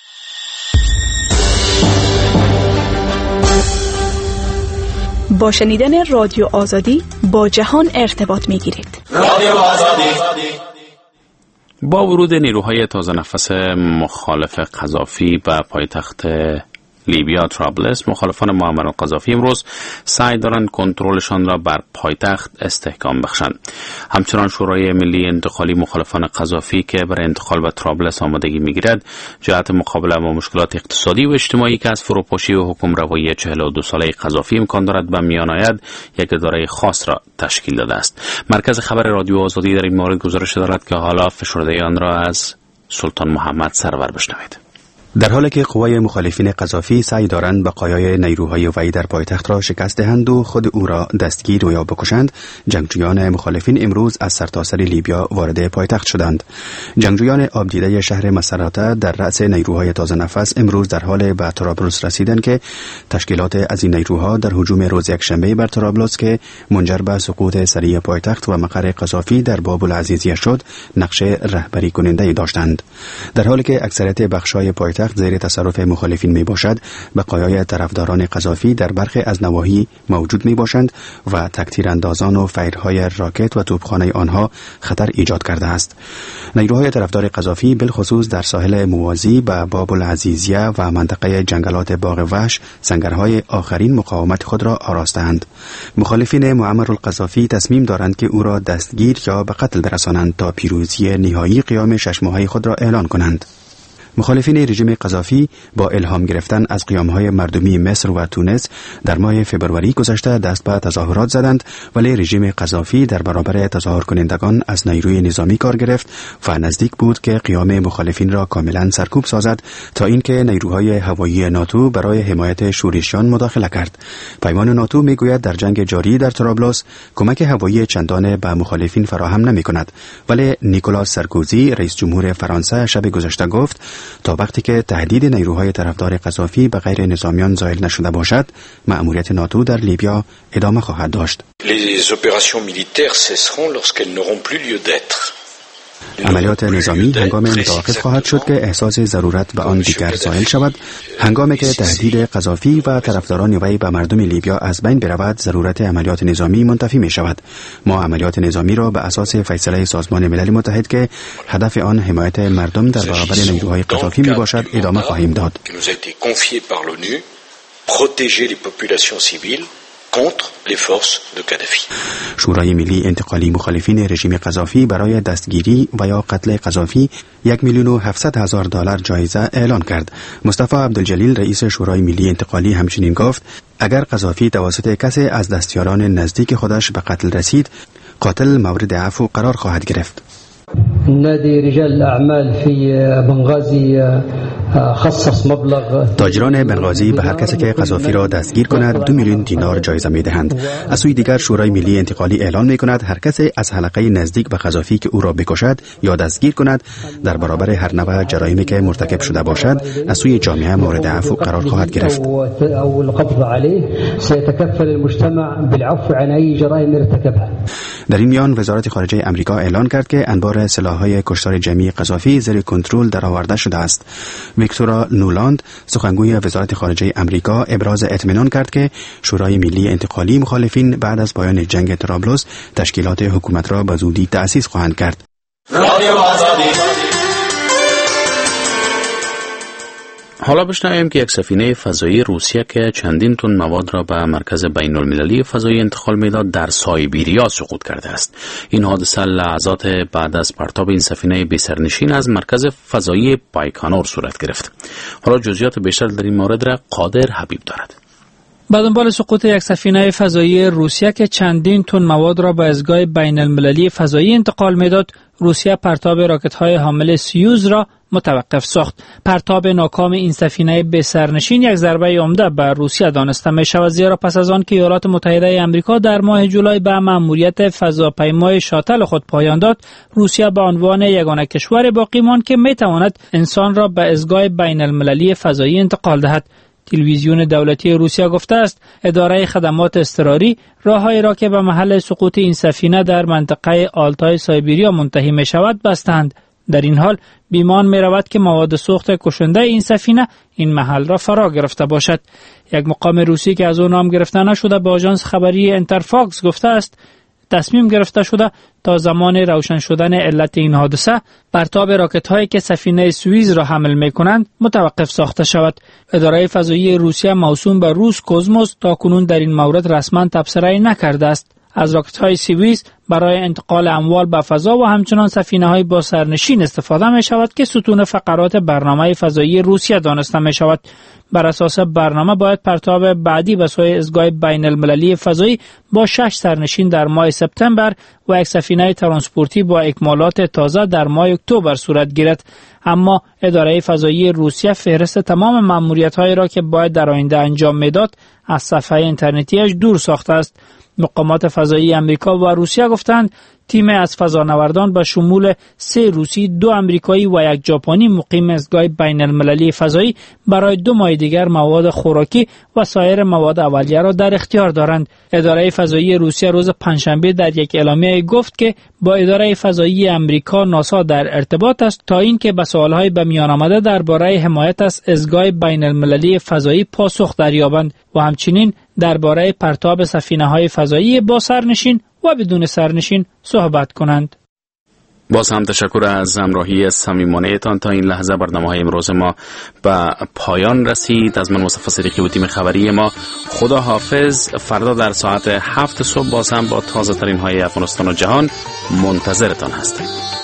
با شنیدن رادیو آزادی با جهان ارتباط می‌گیرید. رادیو آزادی. با ورود نیروهای تازه نفس مخالف قذافی به پایتخت لیبیا طرابلس، مخالفان معمر قذافی امروز سعی دارند کنترلشان را بر پایتخت استحکام بخشند. همچنان شورای ملی انتقالی مخالفان قذافی که برای انتقال به طرابلس آمادگی میگیرد جهت مقابله با مشکلات اقتصادی و اجتماعی که از فروپاشی و حکم روایی چهل و دو ساله قذافی امکان دارد به میان آید یک اداره خاص را تشکیل داده است. مرکز خبر رادیو آزادی در این مورد گزارش دارد که حالا فشرده آن را از سلطان محمد سرور بشنوید. در حالی که قوای مخالفین قذافی سعی دارند بقایای نیروهای وی در پایتخت را شکست دهند و خود او را دستگیر و یا بکشند، جنگجویان مخالفین امروز از سرتاسر لیبیا وارد پایتخت شدند. جنگجویان آبدیده شهر مسراته در رأس نیروهای تازه نفس امروز در حال به طرابلس رسیدند که تشکیلات از این نیروها در هجوم روز یکشنبه بر طرابلس که منجر به سقوط سریع پایتخت و مقر قذافی در باب العزیزیه شد، نقش رهبری کننده داشتند. در حالی که اکثریت بخش‌های پایتخت زیر تصرف مخالفین می باشد، بقایای طرفداران قذافی در برخی از نواحی موجود می باشند و تکتیراندازان و فیرهای راکت و توپخانه آنها خطر ایجاد کرده است. نیروهای طرفدار قذافی بالخصوص در ساحل موازی به باب العزیزیه و منطقه جنگلات باغ وحش سنگرهای آخرین مقاومت خود را آراستند. مخالفین معمر القذافی تصمیم دارند که او را دستگیر یا به قتل برسانند تا پیروزی نهایی قیام شش ماهه خود را اعلان کنند. مخالفین رژیم قذافی با الهام گرفتن از قیام‌های مردمی مصر و تونس در ماه فوریه گذشته دست به تظاهرات زدند، ولی رژیم قذافی در برابر تظاهر کنندگان از نیروی نظامی کار گرفت و نزدیک بود که قیام مخالفین را کاملا سرکوب سازد تا اینکه نیروهای هوایی ناتو برای حمایت شورشیان مداخله کرد. پیمان ناتو میگوید در جنگ جاری در طرابلس کمک هوایی چندان به مخالفین فراهم نمی‌کند، ولی نیکولاس سارکوزی رئیس جمهور فرانسه شب گذشته گفت تا وقتی که تهدید نیروهای طرفدار قذافی به غیر نظامیان زائل نشده باشد، مأموریت ناتو در لیبیا ادامه خواهد داشت. Les opérations militaires cesseront lorsqu'elles n'auront plus lieu d'être. عملیات نظامی هنگام متوقف خواهد شد که احساس ضرورت به آن دیگر زائل شود. هنگامی که تهدید قذافی و طرفداران وی به مردم لیبیا از بین برود، ضرورت عملیات نظامی منتفی می شود. ما عملیات نظامی را به اساس فیصله سازمان ملل متحد که هدف آن حمایت مردم در برابر نیروهای قذافی می باشد ادامه خواهیم داد. contre les forces de Kadhafi. شورای ملی انتقالی مخالفین رژیم قذافی برای دستگیری و یا قتل قذافی یک میلیون و هفتصد هزار دلار جایزه اعلان کرد. مصطفی عبدالجلیل رئیس شورای ملی انتقالی همچنین گفت اگر قذافی توسط کسی از دستیاران نزدیک خودش به قتل رسید، قاتل مورد عفو قرار خواهد گرفت. نادي رجال الأعمال في بنغازي خصص مبلغ. تاجران بنغازی به هر کسی که قذافی را دستگیر کند دو میلیون دینار جایزه میدهند. از سوی دیگر شورای ملی انتقالی اعلان میکند هر کسی از حلقه نزدیک به قذافی که او را بکشد یا دستگیر کند در برابر هر نوع جرایمی که مرتکب شده باشد از سوی جامعه مورد عفو قرار خواهد گرفت. او القبض عليه سيتكفل المجتمع بالعفو عن اي جرائم ارتكبها. در این میان وزارت خارجه امریکا اعلان کرد که انبار سلاح‌های کشتار جمعی قذافی زیر کنترل درآورده شده است. ویکتورا نولاند سخنگوی وزارت خارجه امریکا ابراز اطمینان کرد که شورای ملی انتقالی مخالفین بعد از پایان جنگ طرابلس تشکیلات حکومت را به زودی تأسیس خواهند کرد. حالا بشنویم که یک سفینه فضایی روسیه که چندین تن مواد را به مرکز بین المللی فضایی انتقال میداد در سایبیریا سقوط کرده است. این حادثه لحظات بعد از پرتاب این سفینه بی‌سرنشین از مرکز فضایی بایکانور صورت گرفت. حالا جزئیات بیشتر در این مورد را قادر حبیب دارد. به دنبال سقوط یک سفینه فضایی روسیه که چندین تن مواد را به ایستگاه بین المللی فضایی انتقال میداد، روسیه پرتاب راکت‌های حامل سیوز را متوقف ساخت. پرتاب ناکام این سفینه به سرنشین یک ضربه عمده به روسیه دانسته می شود، زیرا پس از آن که ایالات متحده آمریکا در ماه جولای به مأموریت فضاپیمای شاتل خود پایان داد، روسیه به عنوان یگانه کشور باقی ماند که می تواند انسان را به ایستگاه بین المللی فضایی انتقال دهد. تلویزیون دولتی روسیه گفته است اداره خدمات اضطراری راههایی را که به محل سقوط این سفینه در منطقه آلتای سایبیریا منتهی می شود بستند. در این حال بیمان می رود که مواد سوخت کشنده این سفینه این محل را فرا گرفته باشد. یک مقام روسی که از او نام گرفته نشده به آژانس خبری انترفاکس گفته است تصمیم گرفته شده تا زمان روشن شدن علت این حادثه پرتاب راکت هایی که سفینه سوئیز را حمل می کنند متوقف ساخته شود. اداره فضایی روسیه موسوم به روس کوزموس تا کنون در این مورد رسما تبصره نکرده است. از راکت های سوئیز برای انتقال اموال به فضا و همچنان سفینه‌های با سرنشین استفاده می شود که ستون فقرات برنامه فضایی روسیه دانسته می شود. بر اساس برنامه باید پرتاب بعدی به سوی ایستگاه بین المللی فضایی با شش سرنشین در ماه سپتامبر و یک سفینه ترانسپورتی با اکمالات تازه در ماه اکتبر صورت گیرد. اما اداره فضایی روسیه فهرست تمام مأموریت‌هایی را که باید در آینده انجام میداد از صفحه اینترنتیش دور ساخته است. مقامات فضایی امریکا و روسیه گفتند تیم از فضانوردان به شمول سه روسی، دو امریکایی و یک ژاپنی مقیم ایستگاه بین المللی فضایی برای دو ماه دیگر مواد خوراکی و سایر مواد اولیه را در اختیار دارند. اداره فضایی روسیه روز پنجشنبه در یک اعلامیه گفت که با اداره فضایی امریکا ناسا در ارتباط است تا اینکه به سوالهای به میان آمده درباره حمایت از ایستگاه بین المللی فضایی پاسخ دریابند و همچنین درباره پرتاب سفینه‌های فضایی با سرنشین و بدون سرنشین صحبت کنند. باز هم تشکر از همراهی صمیمانه تان. تا این لحظه برنامه‌های امروز ما به پایان رسید. از من مصطفی صدیقی و تیم خبری ما خدا حافظ. فردا در ساعت هفت صبح باز هم با تازه ترین های افغانستان و جهان منتظرتان هستیم.